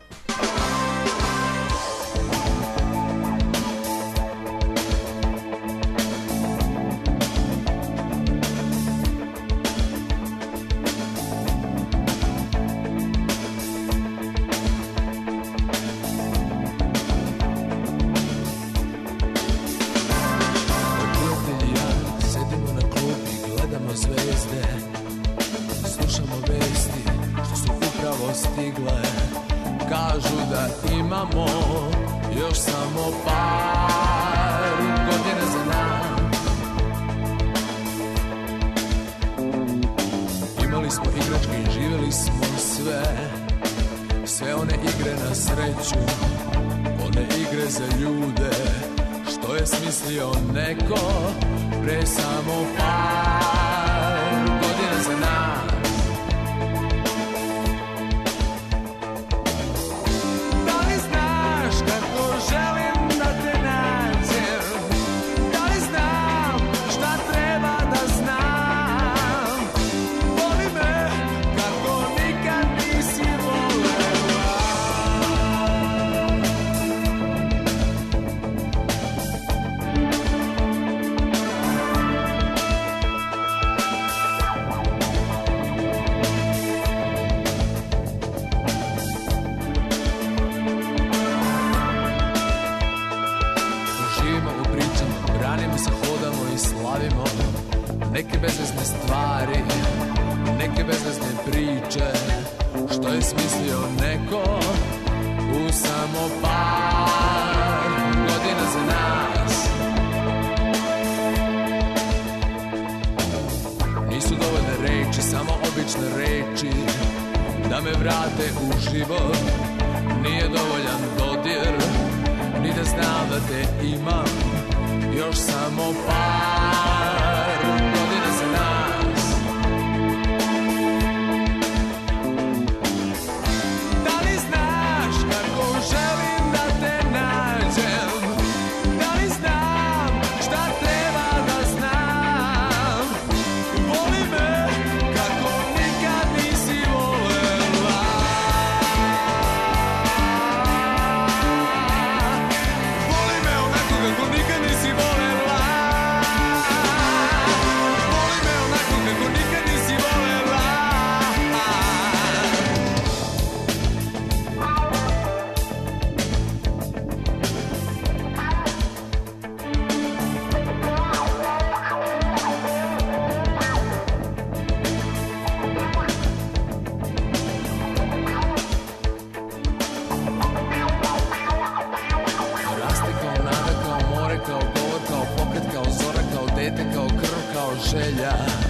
Neke bezvezne stvari, neke bezvezne priče, što je smislio neko u samo par godina za nas. Nisu dovoljne reči, samo obične reči, da me vrate u život. Nije dovoljan dodir, ni da znam da te imam, još samo par godina za nas. Da li znaš kako želim da te nađem? Da li znam šta treba da znam? Voli me kako nikad nisi volela. želja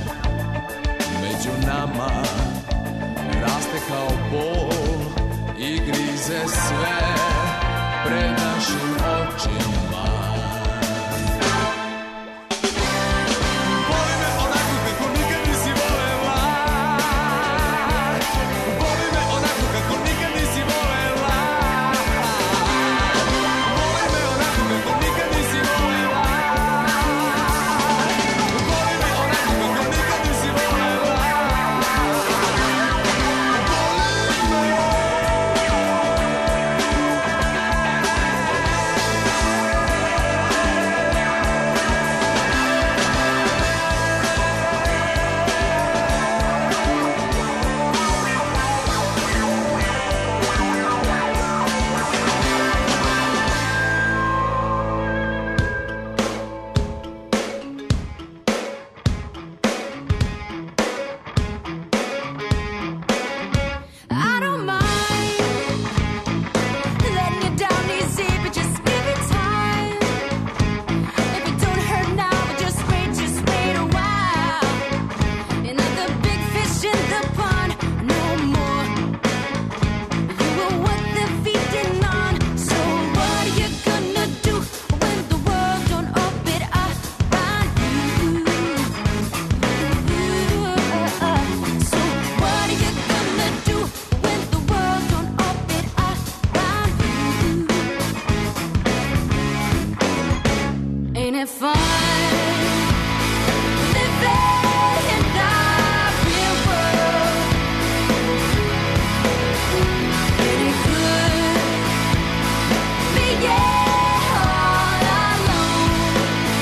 među nama raste kao bol i grize sve pred našim očima. Voli me onako kako nikad nisi volela, voli me onako kako nikad nisi volela, voli me onako kako nikad nisi volela, voli me onako kako nikad nisi volela, voli me. I don't mind letting you down easy, but just give it time. If it don't hurt now, but just wait, just wait a while. You're not the big fish in the pond no more. You were what they're feeding on. So what are you gonna do when the world don't open up around you? So what are you gonna do when the world don't open up around you? Ain't it fun living in the real world? Ain't it good being all alone?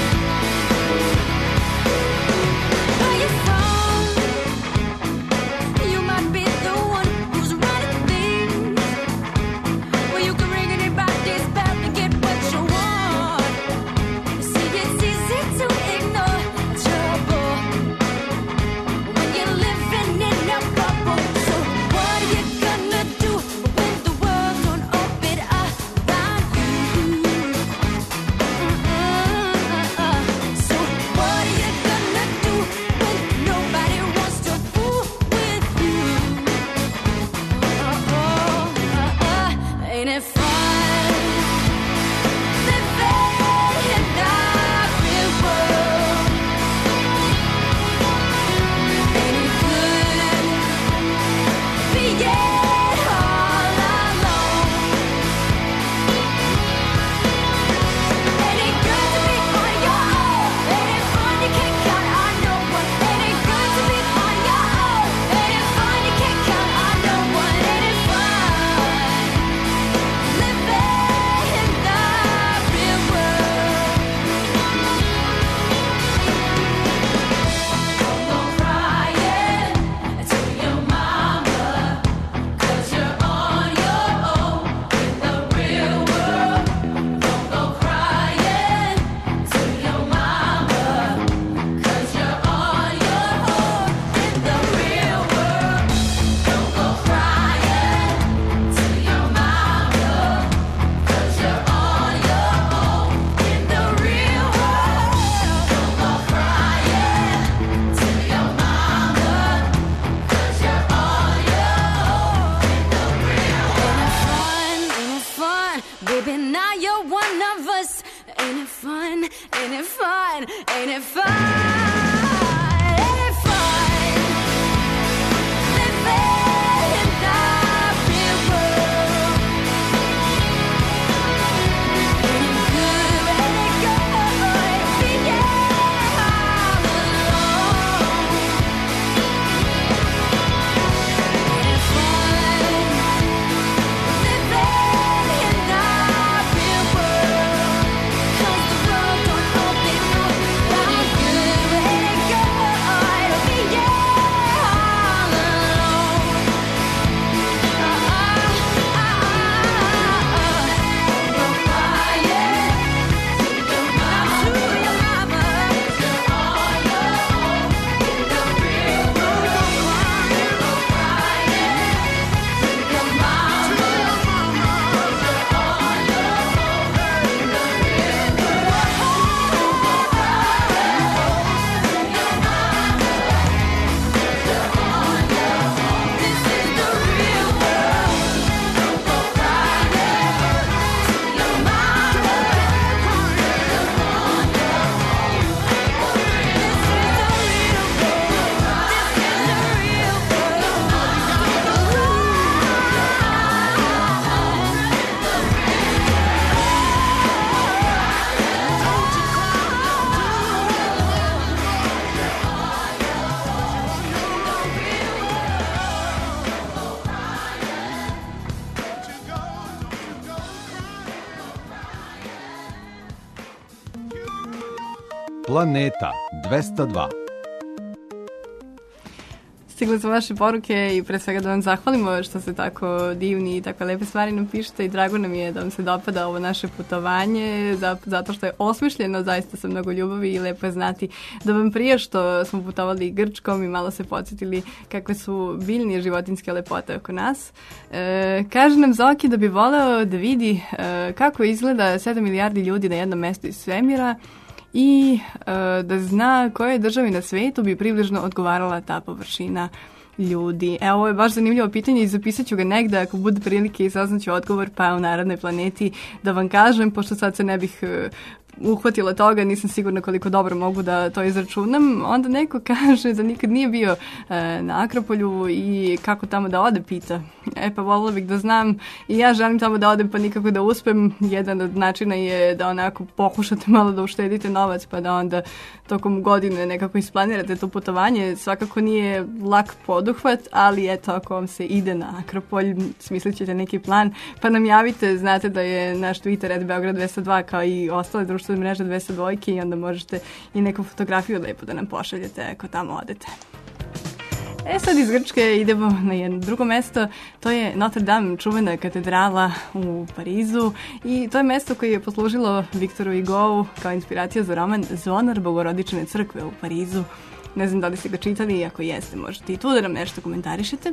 Where you from? You might be the one who's running things. Well, you can ring anybody's bell and get what you want. See, it's easy to ignore trouble when you're living in a bubble. So what are you gonna do when the world don't open up around you? So what are you gonna do when nobody wants to fool with you? Ain't it fun living in the real world? Ain't it good being all alone? Ain't it good to be on your own? Ain't it fun you can't count on no one? Ain't it good to be on your own? Ain't it fun you can't count on no one? Ain't it fun living in the real world? Don't go crying to your mama, 'cause you're on your own in the real world. Don't go crying to your mama, 'cause you're on your own in the real world. Don't go crying to your mama, 'cause you're on your own in the real world. Don't go crying to your mama, 'cause you're on your own in the real world. Ain't it fun? Ain't it fun? Baby, now you're one of us. Ain't it fun? Ain't it fun? Ain't it fun? Ain't it fun living in the real world? Ain't it good? Ain't it good being all alone? Ain't it fun living in the real world? 'Cause the world don't open up around you. Planeta dvesta dva. Stigle su vaše poruke i pre svega da vam zahvalimo što ste tako divni i takve lepe stvari nam pišete i drago nam je da vam se dopada ovo naše putovanje zato što je osmišljeno, zaista sa mnogo ljubavi i lepo je znati da vam prije što smo putovali Grčkom i malo se podsjetili kakve su biljne životinjske lepote oko nas. E, kaže nam Zoki da bi voleo da vidi e, kako izgleda sedam milijardi ljudi na jednom mestu iz svemira i e, da zna kojoj državi na svetu bi približno odgovarala ta površina ljudi. Evo, ovo je baš zanimljivo pitanje i zapisat ću ga negde ako bude prilike i saznaću odgovor pa u Narodnoj planeti da vam kažem, pošto sad se ne bih e, uhvatila toga, nisam sigurna koliko dobro mogu da to izračunam. Onda neko kaže da nikad nije bio e, na Akropolju i kako tamo da ode, pita. E pa volila bih da znam i ja želim tamo da odem pa nikako da uspem. Jedan od načina je da onako pokušate malo da uštedite novac pa da onda tokom godine nekako isplanirate to putovanje. Svakako nije lak poduhvat, ali eto ako vam se ide na Akropolj, smislit ćete neki plan pa nam javite. Znate da je naš Twitter at Beograd dvesta dva kao i ostale društvene mreže dvesta dva i onda možete i neku fotografiju lepo da nam pošaljete ako tamo odete. E sad iz Grčke idemo na jedno drugo mesto, to je Notre Dame, čuvena katedrala u Parizu i to je mesto koje je poslužilo Viktoru Hugou kao inspiracija za roman Zvonar Bogorodične crkve u Parizu. Ne znam da li ste ga čitali i ako jeste možete i tu da nam nešto komentarišete.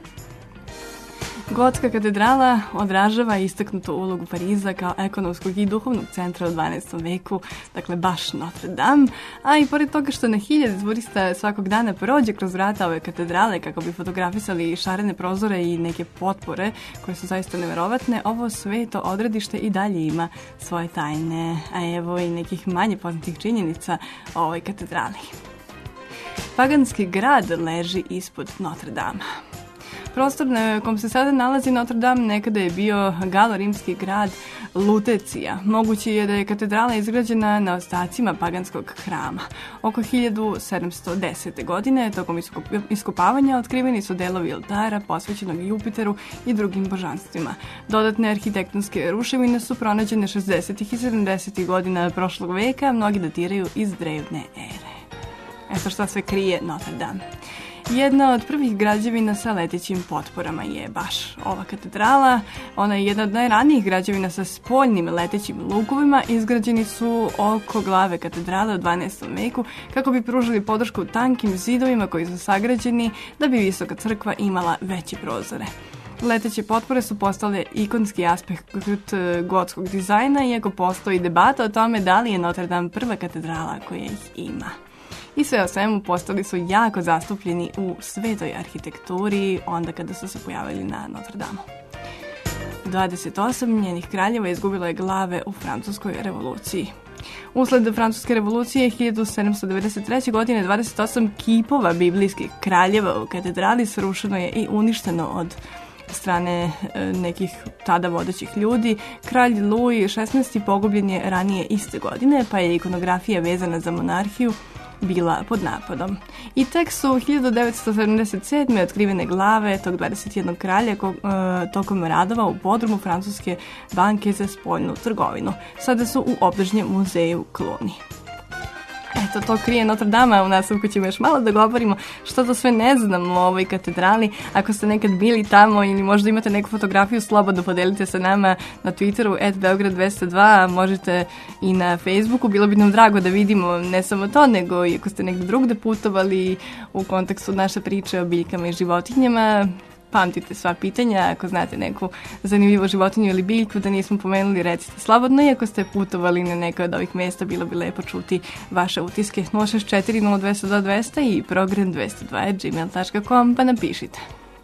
Gotska katedrala odražava istaknutu ulogu Pariza kao ekonomskog i duhovnog centra u dvanaestom veku, dakle baš Notre Dame, a i pored toga što na hiljade turista svakog dana prođe kroz vrata ove katedrale kako bi fotografisali šarene prozore i neke potpore koje su zaista neverovatne, ovo sveto odredište i dalje ima svoje tajne, a evo i nekih manje poznatih činjenica o ovoj katedrali. Paganski grad leži ispod Notre Dame. Prostor na kom se sada nalazi Notre Dame nekada je bio galo-rimski grad Lutecija. Moguće je da je katedrala izgrađena na ostacima paganskog hrama. Oko hiljadu sedamsto desete. godine, tokom iskopavanja, otkriveni su delovi oltara posvećenog Jupiteru i drugim božanstvima. Dodatne arhitektonske ruševine su pronađene šezdesetih i sedamdesetih godina prošlog veka, mnogi datiraju iz drevne ere. Eto šta sve krije Notre Dame. Jedna od prvih građevina sa letećim potporama je baš ova katedrala. Ona je jedna od najranijih građevina sa spoljnim letećim lukovima. Izgrađeni su oko glave katedrale u dvanaestom veku kako bi pružili podršku tankim zidovima koji su sagrađeni da bi visoka crkva imala veće prozore. Leteće potpore su postale ikonski aspekt gotskog dizajna, iako postoji debata o tome da li je Notre Dame prva katedrala koja ih ima. I sve o svemu postali su jako zastupljeni u svetoj arhitekturi onda kada su se pojavili na Notre Dame. dvadeset osam njenih kraljeva izgubilo je glave u Francuskoj revoluciji. Usled Francuske revolucije hiljadu sedamsto devedeset treće. godine dvadeset osam kipova biblijskih kraljeva u katedrali srušeno je i uništeno od strane nekih tada vodećih ljudi. Kralj Louis šesnaesti. pogubljen je ranije iste godine, pa je ikonografija vezana za monarhiju bila pod napadom. I tek su hiljadu devetsto sedamdeset sedme. otkrivene glave tog dvadeset jednog kralja ko, e, tokom radova u podrumu Francuske banke za spoljnu trgovinu. Sada su u obližnjem muzeju Cluny. Eto, to krije Notre Dame, a u nastavku ćemo još malo da govorimo što to sve ne znamo o ovoj katedrali. Ako ste nekad bili tamo ili možda imate neku fotografiju, slobodno podelite sa nama na Twitteru at Beograd dvesta dva, možete i na Facebooku. Bilo bi nam drago da vidimo ne samo to, nego i ako ste negdje drugde putovali u kontekstu naše priče o biljkama i životinjama. Pamtite sva pitanja, ako znate neku zanimljivu životinju ili biljku da nismo pomenuli, recite slobodno, i ako ste putovali na neka od ovih mjesta, bilo bi lepo čuti vaše utiske. Nula šest četiri nula dva dva dva zero zero i program dvesta dva at gmail dot com, pa napišite.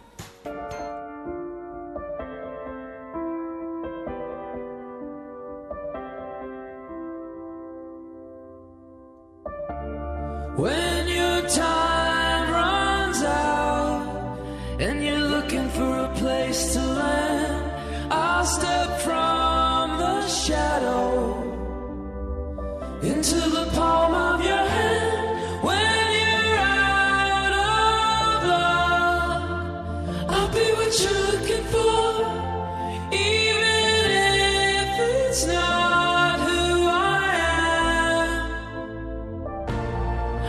When your time runs out and you're looking for a place to land, I'll step from the shadow into the palm of your hand. When you're out of luck, I'll be what you're looking for, even if it's not who I am.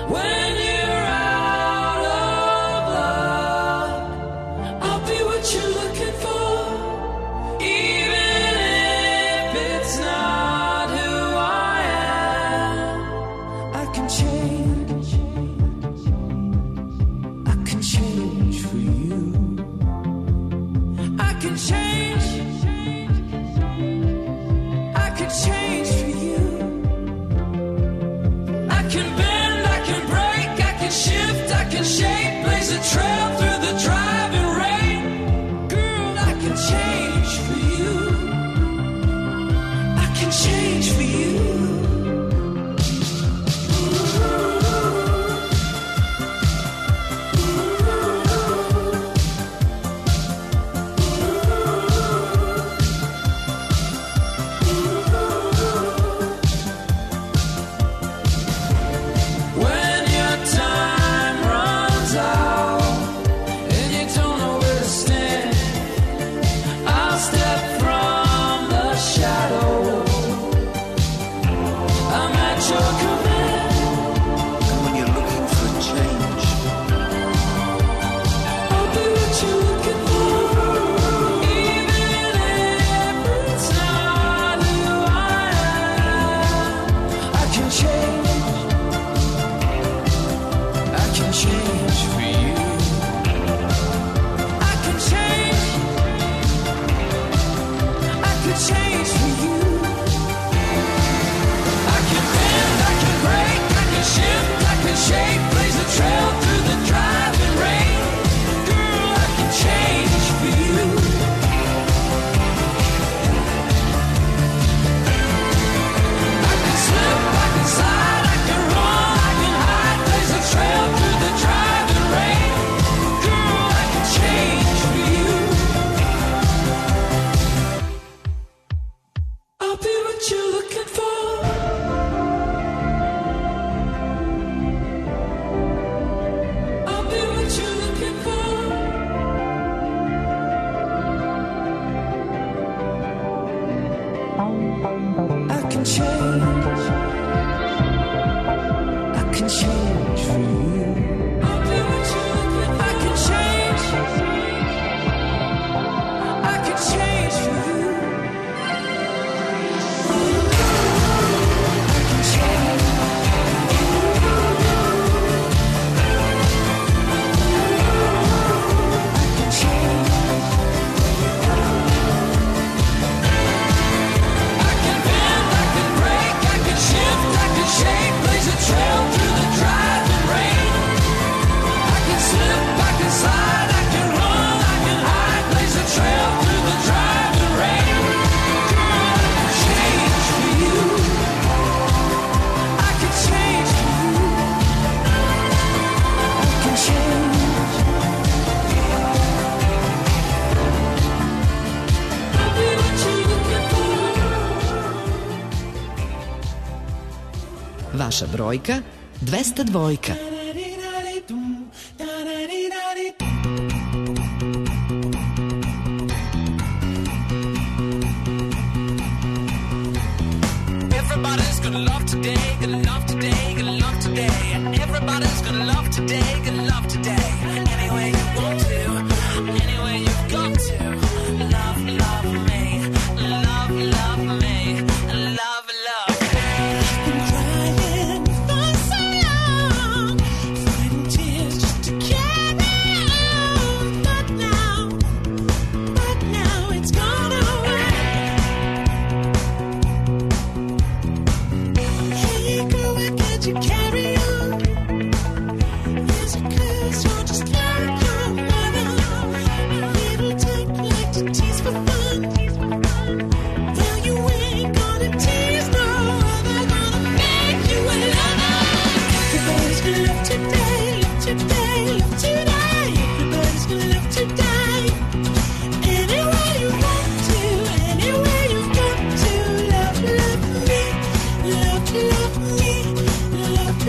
When you're out of luck, I'll be what you're looking for, even if it's not who I am. I can change, I can change for you. I can change, I can change for you. I can bend, I can break, I can shift, I can shape, blaze a trail through the driving rain. Girl, I can change for you. I can change for you. When your time runs out and you don't know where to stand, I'll step from the shadow. I'm at your command. And when you're looking for a change, I'll be what you're looking for, even if it's not who I am. I can change, I can change for you. I can change, I can change for you. I can bend, I can break, I can shift, I can shape, blaze a trail through the driving rain. Girl, I can change for you. I can slip, I can slide, I can run, I can hide, blaze a trail through the driving rain. Girl, I can change for you. I'll be what you're looking for. I'll be what you're looking for. I can change, I can change for you. I'll be what you're looking for. I can change, I can change for you. I can change. I can change. I can bend, I can break, I can shift, I can shape, blaze a trail through the driving rain. I can slip, I can slide, I can run, I can hide, blaze a trail through the driving rain. Girl, I can change for you. I can change for you. I can change. I'll be what you're looking for. Vaša brojka dvesta dvojka. Everybody's gonna love today, gonna love today, gonna love today. Everybody's gonna love today, gonna love today. Any way you want to, any way you've got to. Love, love me, love, love me, love, love me. I've been crying for so long, fighting tears just to carry on. But now, but now it's gone away. Hey girl, why can't you carry on? Is it 'cause you're just like your mother? Little take like to tease for fun. Well, you ain't gonna tease no other, gonna make you a lover. Everybody's gonna love today, love today, love today. Everybody's gonna love today. Any way you want to, any way you got to. Love, love me, love, love me, love,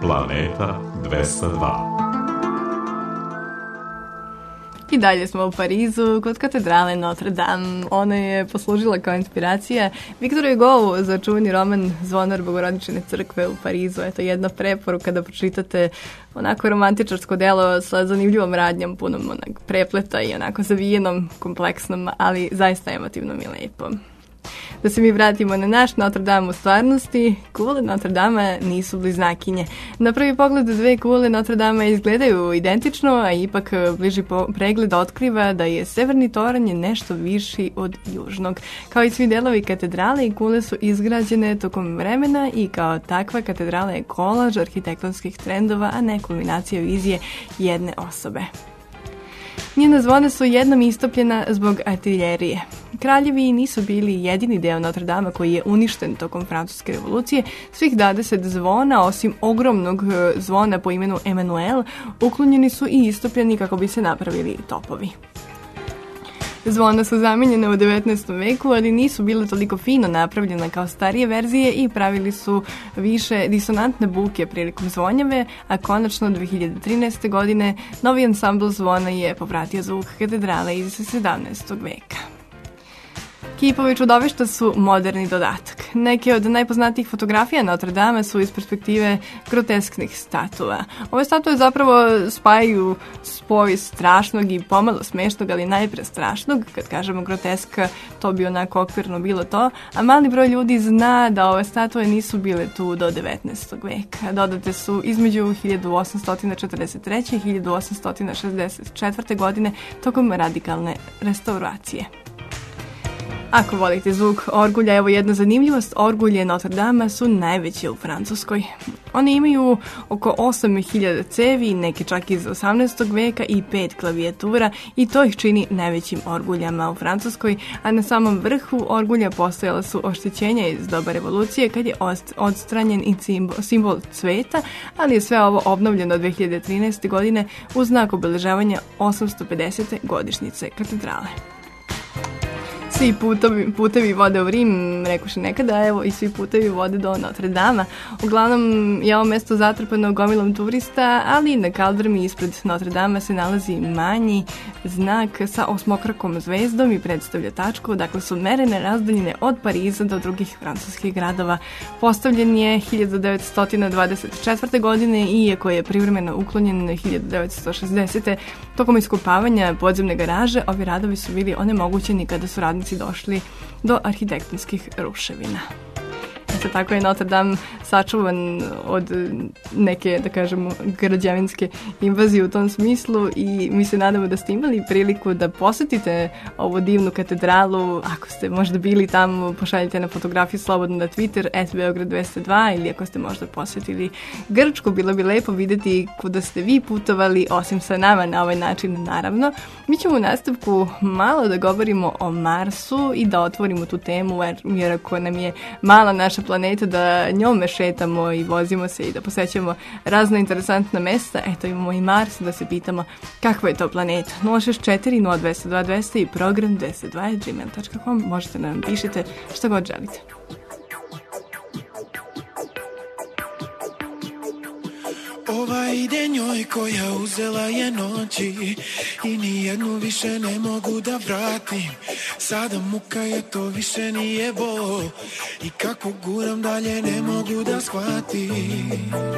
Planeta dvesta dva. I dalje smo u Parizu, kod katedrale Notre Dame. Ona je poslužila kao inspiracija Viktoru Hugovu za čuveni roman Zvonar Bogorodične crkve u Parizu. Eto jedna preporuka da pročitate onako romantičarsko delo sa zanimljivom radnjom, punom onak prepleta i onako zavijenom, kompleksnom, ali zaista emotivnom i lepom. Da se mi vratimo na naš Notre Dame u stvarnosti, kule Notre Dame nisu bliznakinje. Na prvi pogled dve kule Notre Dame izgledaju identično, a ipak bliži pregled otkriva da je severni toranj nešto viši od južnog. Kao i svi delovi katedrale, i kule su izgrađene tokom vremena i kao takva katedrala je kolaž arhitektonskih trendova, a ne kulminacija vizije jedne osobe. Njena zvona su jednom istopljena zbog artiljerije. Kraljevi nisu bili jedini deo Notre Dame koji je uništen tokom Francuske revolucije. Svih dvadeset zvona, osim ogromnog zvona po imenu Emmanuel, uklonjeni su i istopljeni kako bi se napravili topovi. Zvona su zamijenjene u devetnaestom veku, ali nisu bile toliko fino napravljena kao starije verzije i pravili su više disonantne buke prilikom zvonjave, a konačno dve hiljade trinaeste. godine novi ansambl zvona je povratio zvuk katedrale iz sedamnaestog veka. Kipovi čudovišta su moderni dodatak. Neke od najpoznatijih fotografija Notre Dame su iz perspektive grotesknih statua. Ove statue zapravo spajaju spoj strašnog i pomalo smešnog, ali najpre strašnog. Kad kažemo groteska, to bi onako okvirno bilo to, a mali broj ljudi zna da ove statue nisu bile tu do devetnaestog veka. Dodate su između hiljadu osamsto četrdeset treće. i hiljadu osamsto šezdeset četvrte. godine tokom radikalne restauracije. Ako volite zvuk orgulja, evo jedna zanimljivost, orgulje Notre Dame su najveće u Francuskoj. One imaju oko osam hiljada cevi, neke čak iz osamnaestog veka i pet klavijatura i to ih čini najvećim orguljama u Francuskoj, a na samom vrhu orgulja postojala su oštećenja iz doba revolucije kad je odstranjen i simbol cveta, ali je sve ovo obnovljeno dve hiljade trinaeste. godine u znak obeležavanja osamsto pedesete. godišnjice katedrale. Svi putevi, putevi vode u Rim, rekuše nekada, evo i svi putevi vode do Notre Dame. Uglavnom je ovo mesto zatrpano gomilom turista, ali na kaldrmi ispred Notre Dame se nalazi manji znak sa osmokrakom zvezdom i predstavlja tačku, dakle su merene razdaljine od Pariza do drugih francuskih gradova. Postavljen je hiljadu devetsto dvadeset četvrte. godine, iako je privremeno uklonjen hiljadu devetsto šezdesete. Tokom iskopavanja podzemne garaže, ovi radovi su bili onemogućeni kada su radnici došli do arhitektonskih ruševina. Eto, tako je Notre Dame sačuvan od neke, da kažemo, građevinske invazije u tom smislu i mi se nadamo da ste imali priliku da posjetite ovu divnu katedralu. Ako ste možda bili tamo, pošaljite na fotografiju slobodno na Twitter at beograd dvesta dva, ili ako ste možda posjetili Grčku, bilo bi lepo vidjeti kuda ste vi putovali, osim sa nama na ovaj način, naravno. Mi ćemo u nastavku malo da govorimo o Marsu i da otvorimo tu temu, jer ako nam je mala naša planeta, da njome šetamo i vozimo se i da posećamo razna interesantna mesta. Eto, imamo i Mars, da se pitamo kakva je to planeta. nula šest četiri nula dva dva dvesta i program dvesta dva at gmail dot com. Možete da nam pišete što god želite. Ova ide njoj koja uzela je noći i nijednu više ne mogu da vratim. Sada muka je, to više nije bol i kako guram dalje ne mogu da shvatim.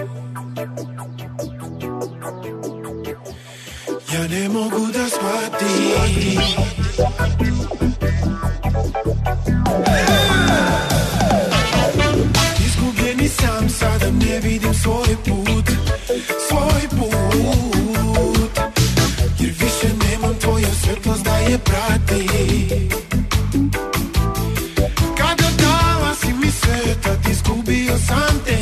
Ja ne mogu da shvatim. Izgubljeni sam, sada ne vidim svoj put, svoj put, jer više nemam tvoju svetlost da je prati. Kada dala si mi sve, tad izgubio sam te.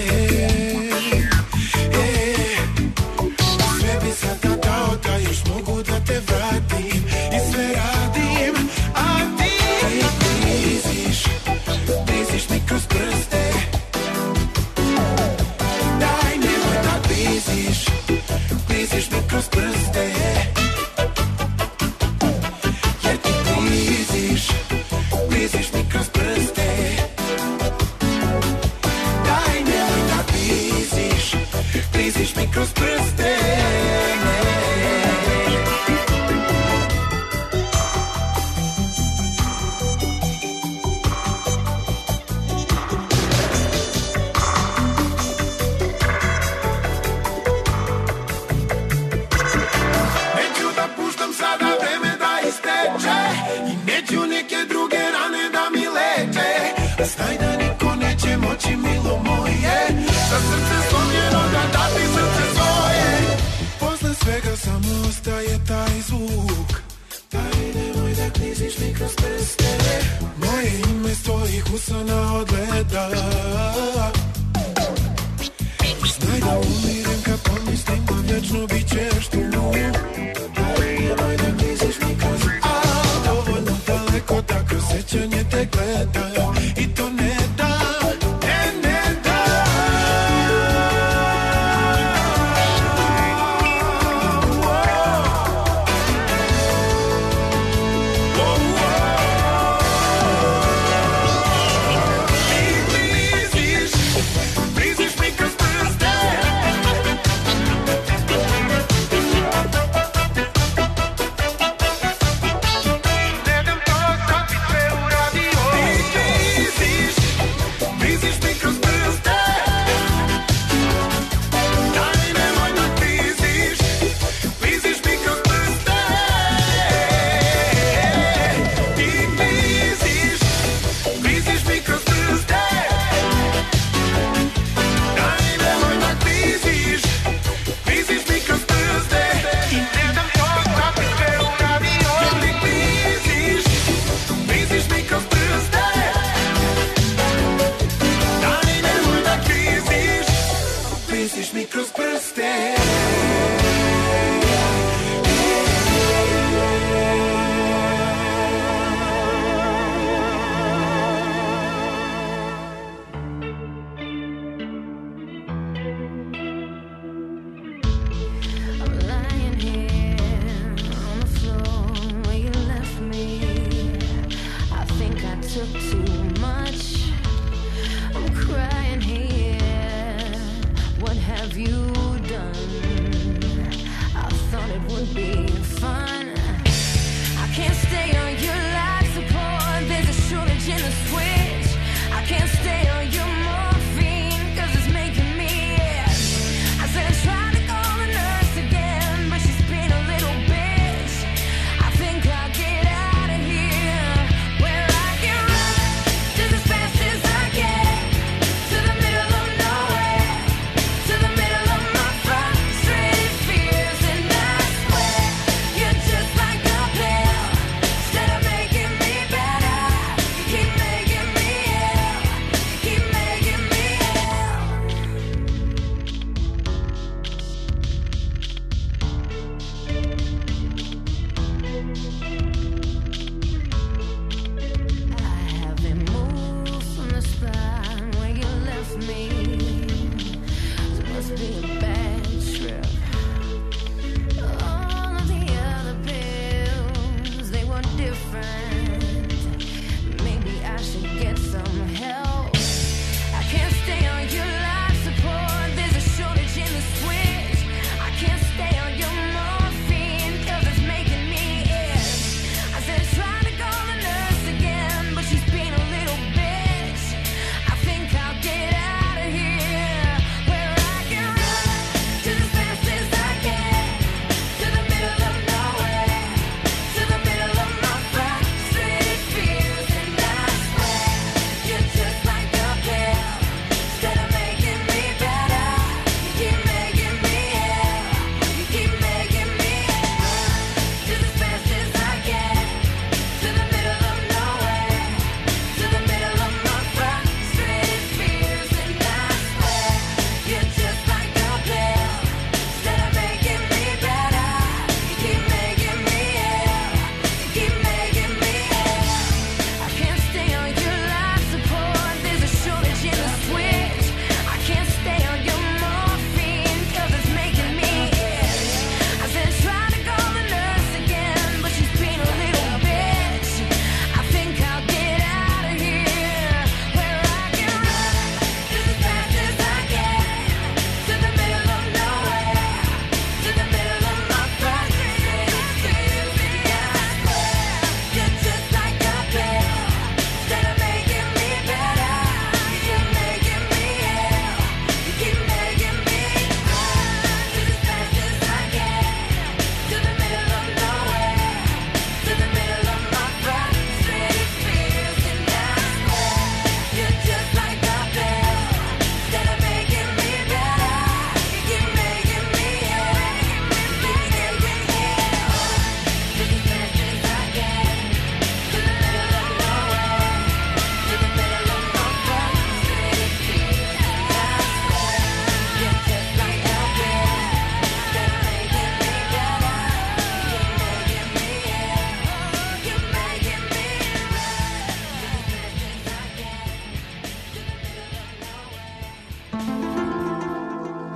E, sve bi sada dao da još mogu da te vratim i sve radim, a ti bliziš, bliziš mi kroz prste. Daj, nemoj da bliziš, bliziš mi kroz prste. Jer ti bliziš. neću neke druge rane da mi leče. Znaj da niko neće moći, milo moje, sa srce slomljeno da dati srce svoje. Posle svega samo ostaje taj zvuk. Daj nemoj da kliziš mi kroz prste. Moje ime s tvojih usana odgleda. Znaj da umirem kad pomislim da vječno bit ćeš tu. Daj nemoj da kliziš mi kroz a dovoljno daleko da kroz sećanje te gledam. I to ne da, ne, ne da.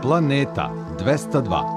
Planeta dvesta dva.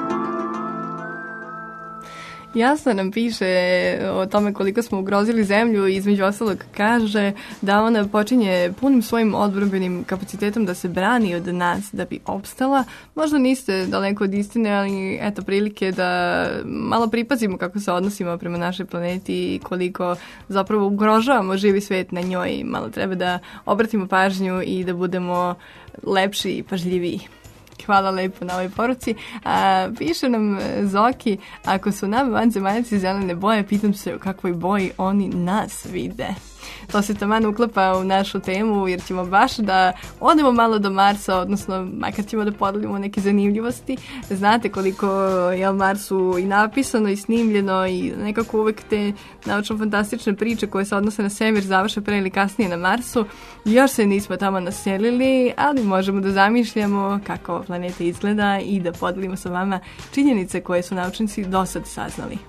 Jasno nam piše o tome koliko smo ugrozili zemlju i između ostalog kaže da ona počinje punim svojim odbrambenim kapacitetom da se brani od nas da bi opstala. Možda niste daleko od istine, ali eto prilike da malo pripazimo kako se odnosimo prema našoj planeti i koliko zapravo ugrožavamo živi svet na njoj. Malo treba da obratimo pažnju i da budemo lepši i pažljiviji. Hvala lepo na ovoj poruci. A, piše nam Zoki, ako su nam vanzemaljci zelene boje, pitam se u kakvoj boji oni nas vide. To se taman uklapa u našu temu jer ćemo baš da odemo malo do Marsa, odnosno makar ćemo da podelimo neke zanimljivosti. Znate koliko je o Marsu i napisano i snimljeno i nekako uvek te naučno-fantastične priče koje se odnose na svemir završe pre ili kasnije na Marsu. Još se nismo tamo naselili, ali možemo da zamišljamo kako planeta izgleda i da podelimo sa vama činjenice koje su naučnici do sad saznali.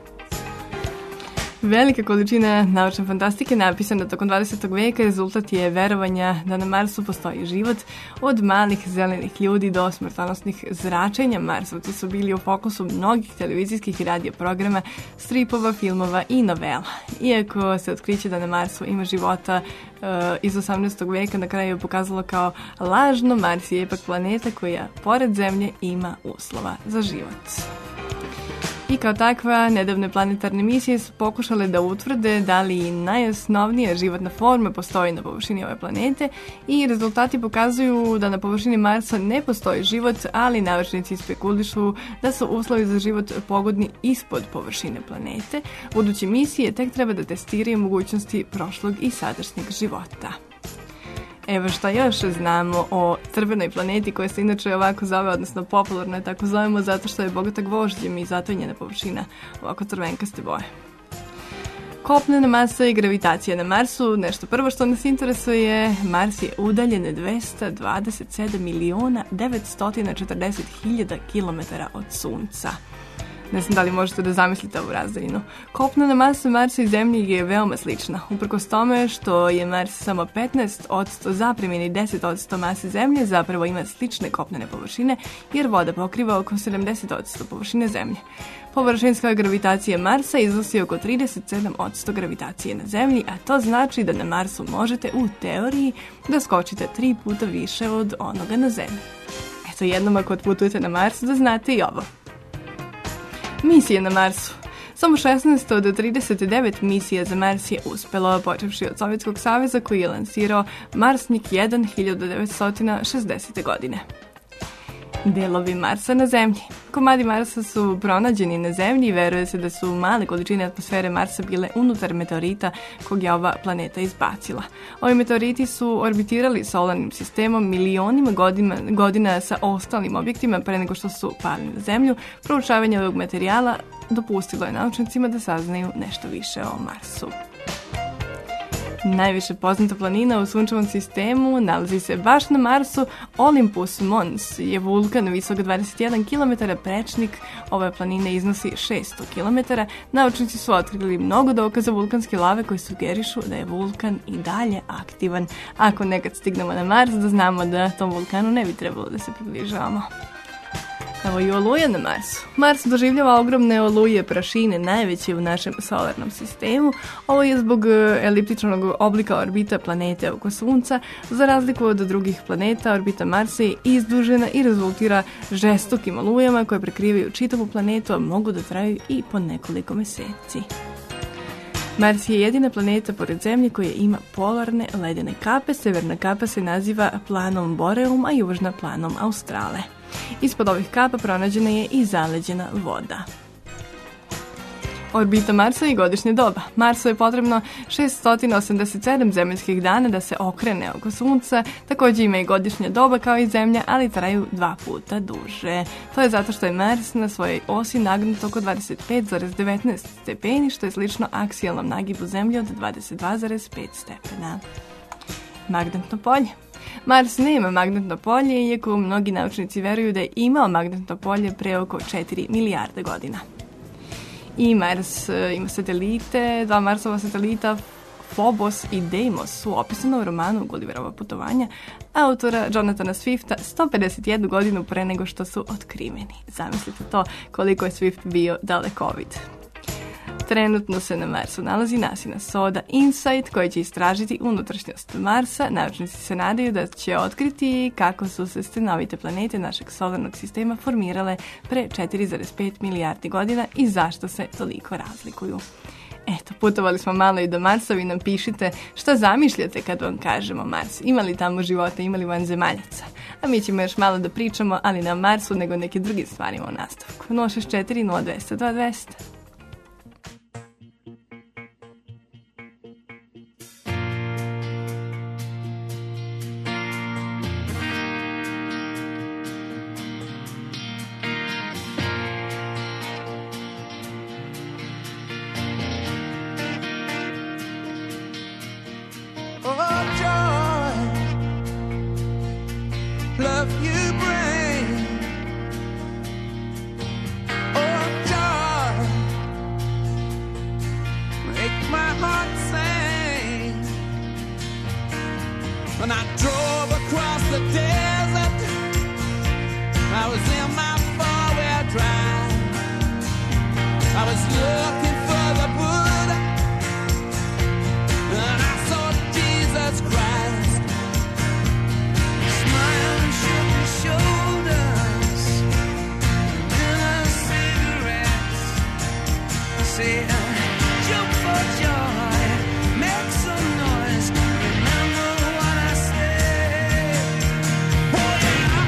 Velika količina naučne fantastike napisana tokom dvadesetog veka rezultat je verovanja da na Marsu postoji život. Od malih zelenih ljudi do smrtonosnih zračenja Marsovci su bili u fokusu mnogih televizijskih i radio programa, stripova, filmova i novela. Iako se otkriće da na Marsu ima života uh, iz osamnaestog veka na kraju je pokazalo kao lažno, Mars je ipak planeta koja pored Zemlje ima uslova za život. I kao takva, nedavne planetarne misije su pokušale da utvrde da li najosnovnija životna forma postoji na površini ove planete i rezultati pokazuju da na površini Marsa ne postoji život, ali naučnici spekulišu da su uslovi za život pogodni ispod površine planete. Buduće misije tek treba da testiraju mogućnosti prošlog i sadašnjeg života. Evo šta još znamo o crvenoj planeti koja se inače ovako zove, odnosno popularno je tako zovemo zato što je bogata gvožđem i zato je njena površina ovako crvenkaste boje. Kopnena masa i gravitacija na Marsu, nešto prvo što nas interesuje, Mars je udaljen dvesta dvadeset sedam miliona devetsto četrdeset hiljada kilometara od Sunca. Ne znam da li možete da zamislite ovu razdaljinu. Kopnena masa Marsa i Zemlje je veoma slična. Uprkos tome što je Mars samo petnaest posto zapremine i deset posto mase Zemlje, zapravo ima slične kopnene površine, jer voda pokriva oko sedamdeset posto površine Zemlje. Površinska gravitacija Marsa iznosi oko trideset sedam posto gravitacije na Zemlji, a to znači da na Marsu možete u teoriji da skočite tri puta više od onoga na Zemlji. Eto, jednom ako otputujete na Mars da znate i ovo. Misije na Marsu. Samo šesnaest od trideset devet misija za Mars je uspelo, počevši od Sovjetskog saveza koji je lansirao Marsnik jedan hiljadu devetsto šezdesete. godine. Delovi Marsa na Zemlji. Komadi Marsa su pronađeni na Zemlji i veruje se da su male količine atmosfere Marsa bile unutar meteorita kog je ova planeta izbacila. Ovi meteoriti su orbitirali solarnim sistemom milionima godina, godina sa ostalim objektima pre nego što su pali na Zemlju. Proučavanje ovog materijala dopustilo je naučnicima da saznaju nešto više o Marsu. Najviše poznata planina u sunčevom sistemu nalazi se baš na Marsu. Olympus Mons je vulkan visok dvadeset jedan kilometara, prečnik ove planine iznosi šesto kilometara. Naučnici su otkrili mnogo dokaza vulkanske lave koji sugerišu da je vulkan i dalje aktivan. Ako nekad stignemo na Mars, da znamo da tom vulkanu ne bi trebalo da se približavamo. Evo i oluja na Marsu. Mars doživljava ogromne oluje prašine, najveće u našem solarnom sistemu. Ovo je zbog eliptičnog oblika orbita planete oko Sunca. Za razliku od drugih planeta, orbita Marsa je izdužena i rezultira žestokim olujama koje prekrivaju čitavu planetu, a mogu da traju i po nekoliko meseci. Mars je jedina planeta pored Zemlje koja ima polarne ledene kape. Severna kapa se naziva planom Boreum, a južna planom Australe. Ispod ovih kapa pronađena je i zaleđena voda. Orbita Marsa i godišnje doba. Marsu je potrebno šesto osamdeset sedam zemaljskih dana da se okrene oko Sunca. Također ima i godišnja doba kao i Zemlja, ali traju dva puta duže. To je zato što je Mars na svojoj osi nagnut oko dvadeset pet zarez devetnaest stepeni, što je slično aksijalnom nagibu Zemlje od dvadeset dva zarez pet stepena. Magnetno polje. Mars nema magnetno polje, iako mnogi naučnici veruju da je imao magnetno polje pre oko četiri milijarde godina. I Mars ima satelite, dva Marsova satelita, Phobos i Deimos su opisana u romanu Gulliverova putovanja autora Jonathana Swifta sto pedeset jednu godinu pre nego što su otkriveni. Zamislite to koliko je Swift bio dalekovid. Trenutno se na Marsu nalazi NASIna sonda InSight koja će istražiti unutrašnjost Marsa. Naučnici se nadaju da će otkriti kako su se stenovite planete našeg solarnog sistema formirale pre četiri zarez pet milijardi godina i zašto se toliko razlikuju. Eto, putovali smo malo i do Marsa, vi nam pišite šta zamišljate kad vam kažemo Mars. Ima li tamo života, ima li vanzemaljaca? A mi ćemo još malo da pričamo, ali na Marsu nego neke druge stvarima u nastavku. nula šest četiri nula dvesta dva dvesta. Love you bring, oh joy, make my heart sing. When I drove across the desert, I was in my four-wheel drive. I was looking for the Buddha, and I saw Jesus Christ. Shoulders and a cigarettes. Say, uh, jump for joy, make some noise. Remember what I said. Oh yeah.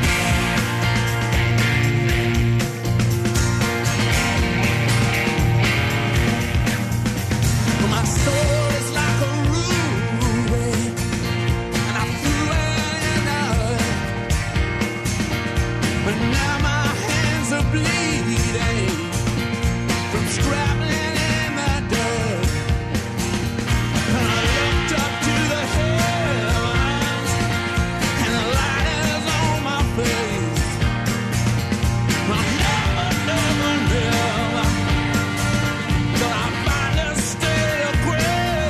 Well, my soul is like a ruby, and I threw it in the earth. But now my hands are bleeding from scrabbling in the dirt. And I looked up to the heavens, and the light is on my face. I'll never, never, never till I find a state of grace.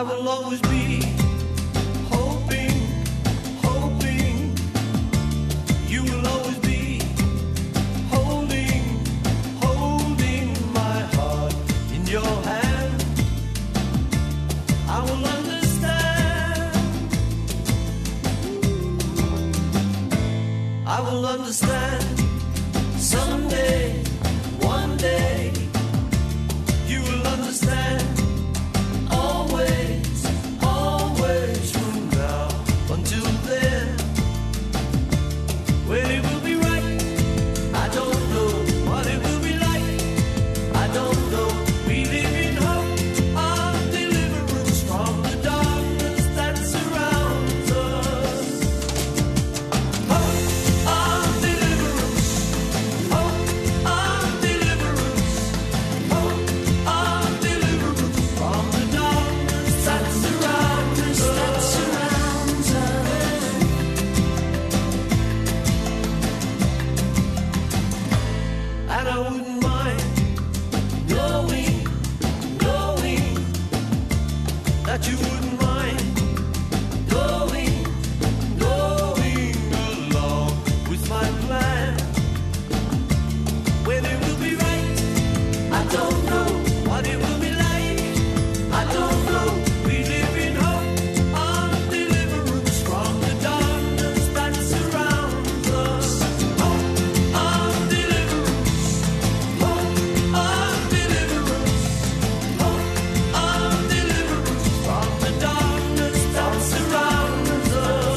I will always be hoping, hoping. You will always be holding, holding my heart in your hand. I will understand. I will understand someday, one day. You will understand. Always, always from now until then. When it will be right, I don't know what it will be like. I don't know. We live in hope of deliverance from the darkness that surrounds us. Hope of deliverance. Hope of deliverance. Hope of deliverance from the darkness that surrounds us. That surrounds us. And I wouldn't mind knowing, knowing that you wouldn't mind going, going along with my plan. When it will be right, I don't know what it will be like. I don't know. We live in hope of deliverance from the darkness that surrounds us. Hope of deliverance. Hope of deliverance. Hope of deliverance from the darkness that surrounds us.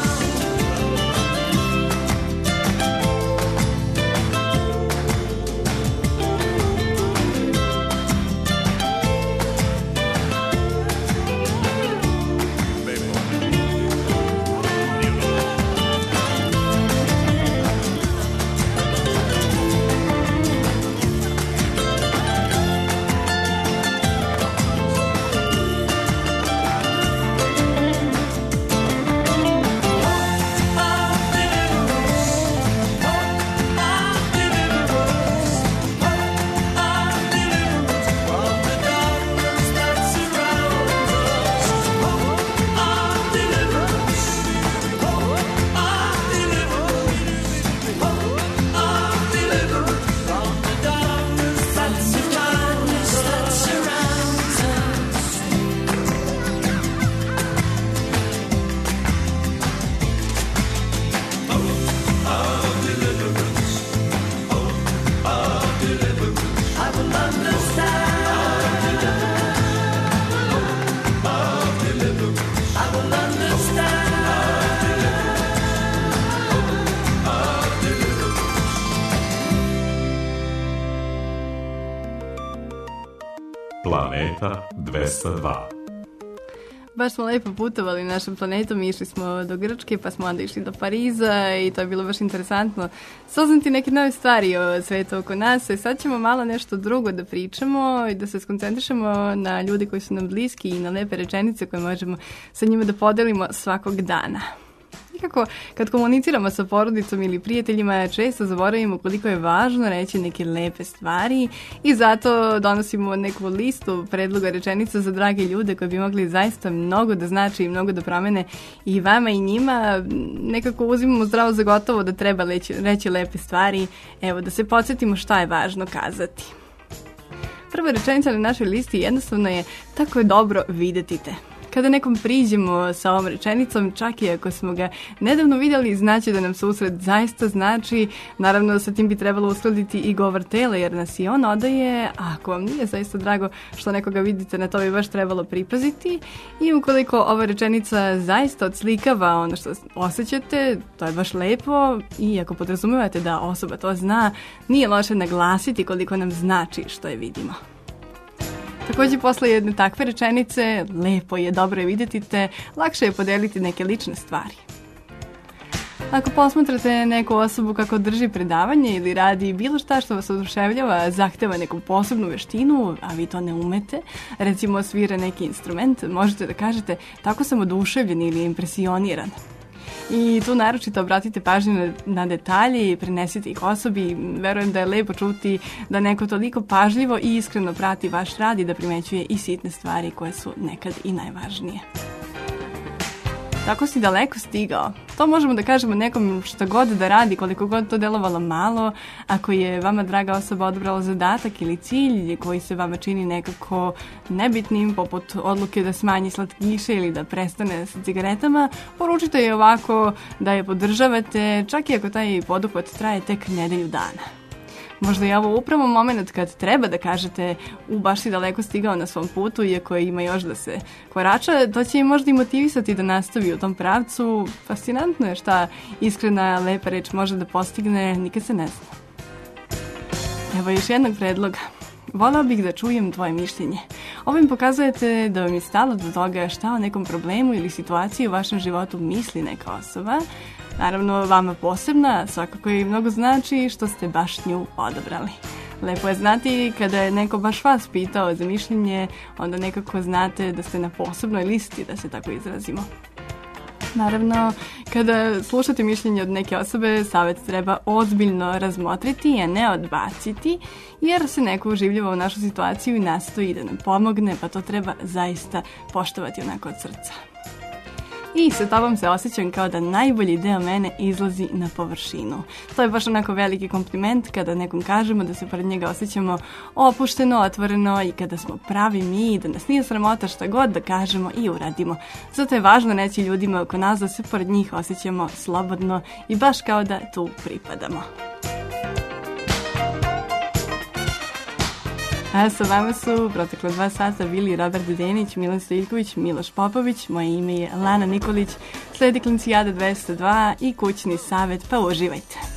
I will understand. I will understand. Planeta dvesta dva. Baš smo lepo putovali našom planetom, išli smo do Grčke, pa smo onda išli do Pariza i to je bilo baš interesantno saznati neke nove stvari o svetu oko nas. I sad ćemo malo nešto drugo da pričamo i da se skoncentrišemo na ljudi koji su nam bliski i na lepe rečenice koje možemo sa njima da podelimo svakog dana. Nikako, kad komuniciramo sa porodicom ili prijateljima, često zaboravimo koliko je važno reći neke lepe stvari i zato donosimo neku listu predloga rečenica za drage ljude koji bi mogli zaista mnogo da znači i mnogo da promene i vama i njima. Nekako uzimamo zdravo za gotovo da treba reći, reći lepe stvari. Evo, da se podsjetimo šta je važno kazati. Prva rečenica na našoj listi jednostavno je: tako je dobro videti te. Kada nekom priđemo sa ovom rečenicom, čak i ako smo ga nedavno vidjeli, znači da nam susret zaista znači. Naravno, sa tim bi trebalo uskladiti i govor tela, jer nas i on odaje. A ako vam nije zaista drago što nekoga vidite, na to bi baš trebalo pripaziti. I ukoliko ova rečenica zaista odslikava ono što osjećate, to je baš lepo. I ako podrazumevate da osoba to zna, nije loše naglasiti koliko nam znači što je vidimo. Također, posle jedne takve rečenice, lepo je, dobro je vidjeti te, lakše je podeliti neke lične stvari. Ako posmatrate neku osobu kako drži predavanje ili radi bilo šta što vas oduševljava, zahteva neku posebnu veštinu, a vi to ne umete, recimo svira neki instrument, možete da kažete: tako sam oduševljen ili impresioniran. I tu naročito obratite pažnju na, na detalje i prenesite ih osobi. Verujem da je lepo čuti da neko toliko pažljivo i iskreno prati vaš rad i da primećuje i sitne stvari koje su nekad i najvažnije. Tako si daleko stigao. To možemo da kažemo nekom šta god da radi, koliko god to delovalo malo, ako je vama draga osoba odabrala zadatak ili cilj koji se vama čini nekako nebitnim, poput odluke da smanji slatkiše ili da prestane sa cigaretama, poručite je ovako da je podržavate, čak i ako taj poduhvat traje tek nedelju dana. Možda je ovo upravo moment kad treba da kažete u baš si daleko stigao na svom putu, iako ima još da se korača, to će i možda i motivisati da nastavi u tom pravcu. Fascinantno je šta iskrena, lepa reč može da postigne, nikad se ne zna. Evo još jednog predloga. Voleo bih da čujem tvoje mišljenje. Ovim pokazujete da vam je stalo do toga šta o nekom problemu ili situaciji u vašem životu misli neka osoba. Naravno, vama posebna, svakako i mnogo znači što ste baš nju odabrali. Lepo je znati kada je neko baš vas pitao za mišljenje, onda nekako znate da ste na posebnoj listi, da se tako izrazimo. Naravno, kada slušate mišljenje od neke osobe, savjet treba ozbiljno razmotriti, a ne odbaciti, jer se neko uživljava u našu situaciju i nastoji da nam pomogne, pa to treba zaista poštovati onako od srca. I sa tobom se osjećam kao da najbolji deo mene izlazi na površinu. To je baš onako veliki kompliment kada nekom kažemo da se pored njega osjećamo opušteno, otvoreno i kada smo pravi mi i da nas nije sramota šta god da kažemo i uradimo. Zato je važno reći ljudima oko nas da se pored njih osjećamo slobodno i baš kao da tu pripadamo. A sa vama su protekle dva sata bili Robert Denić, Milan Stojiljković, Miloš Popović, moje ime je Lana Nikolić, sledi Klincijada dvesta dva i kućni savjet, pa uživajte.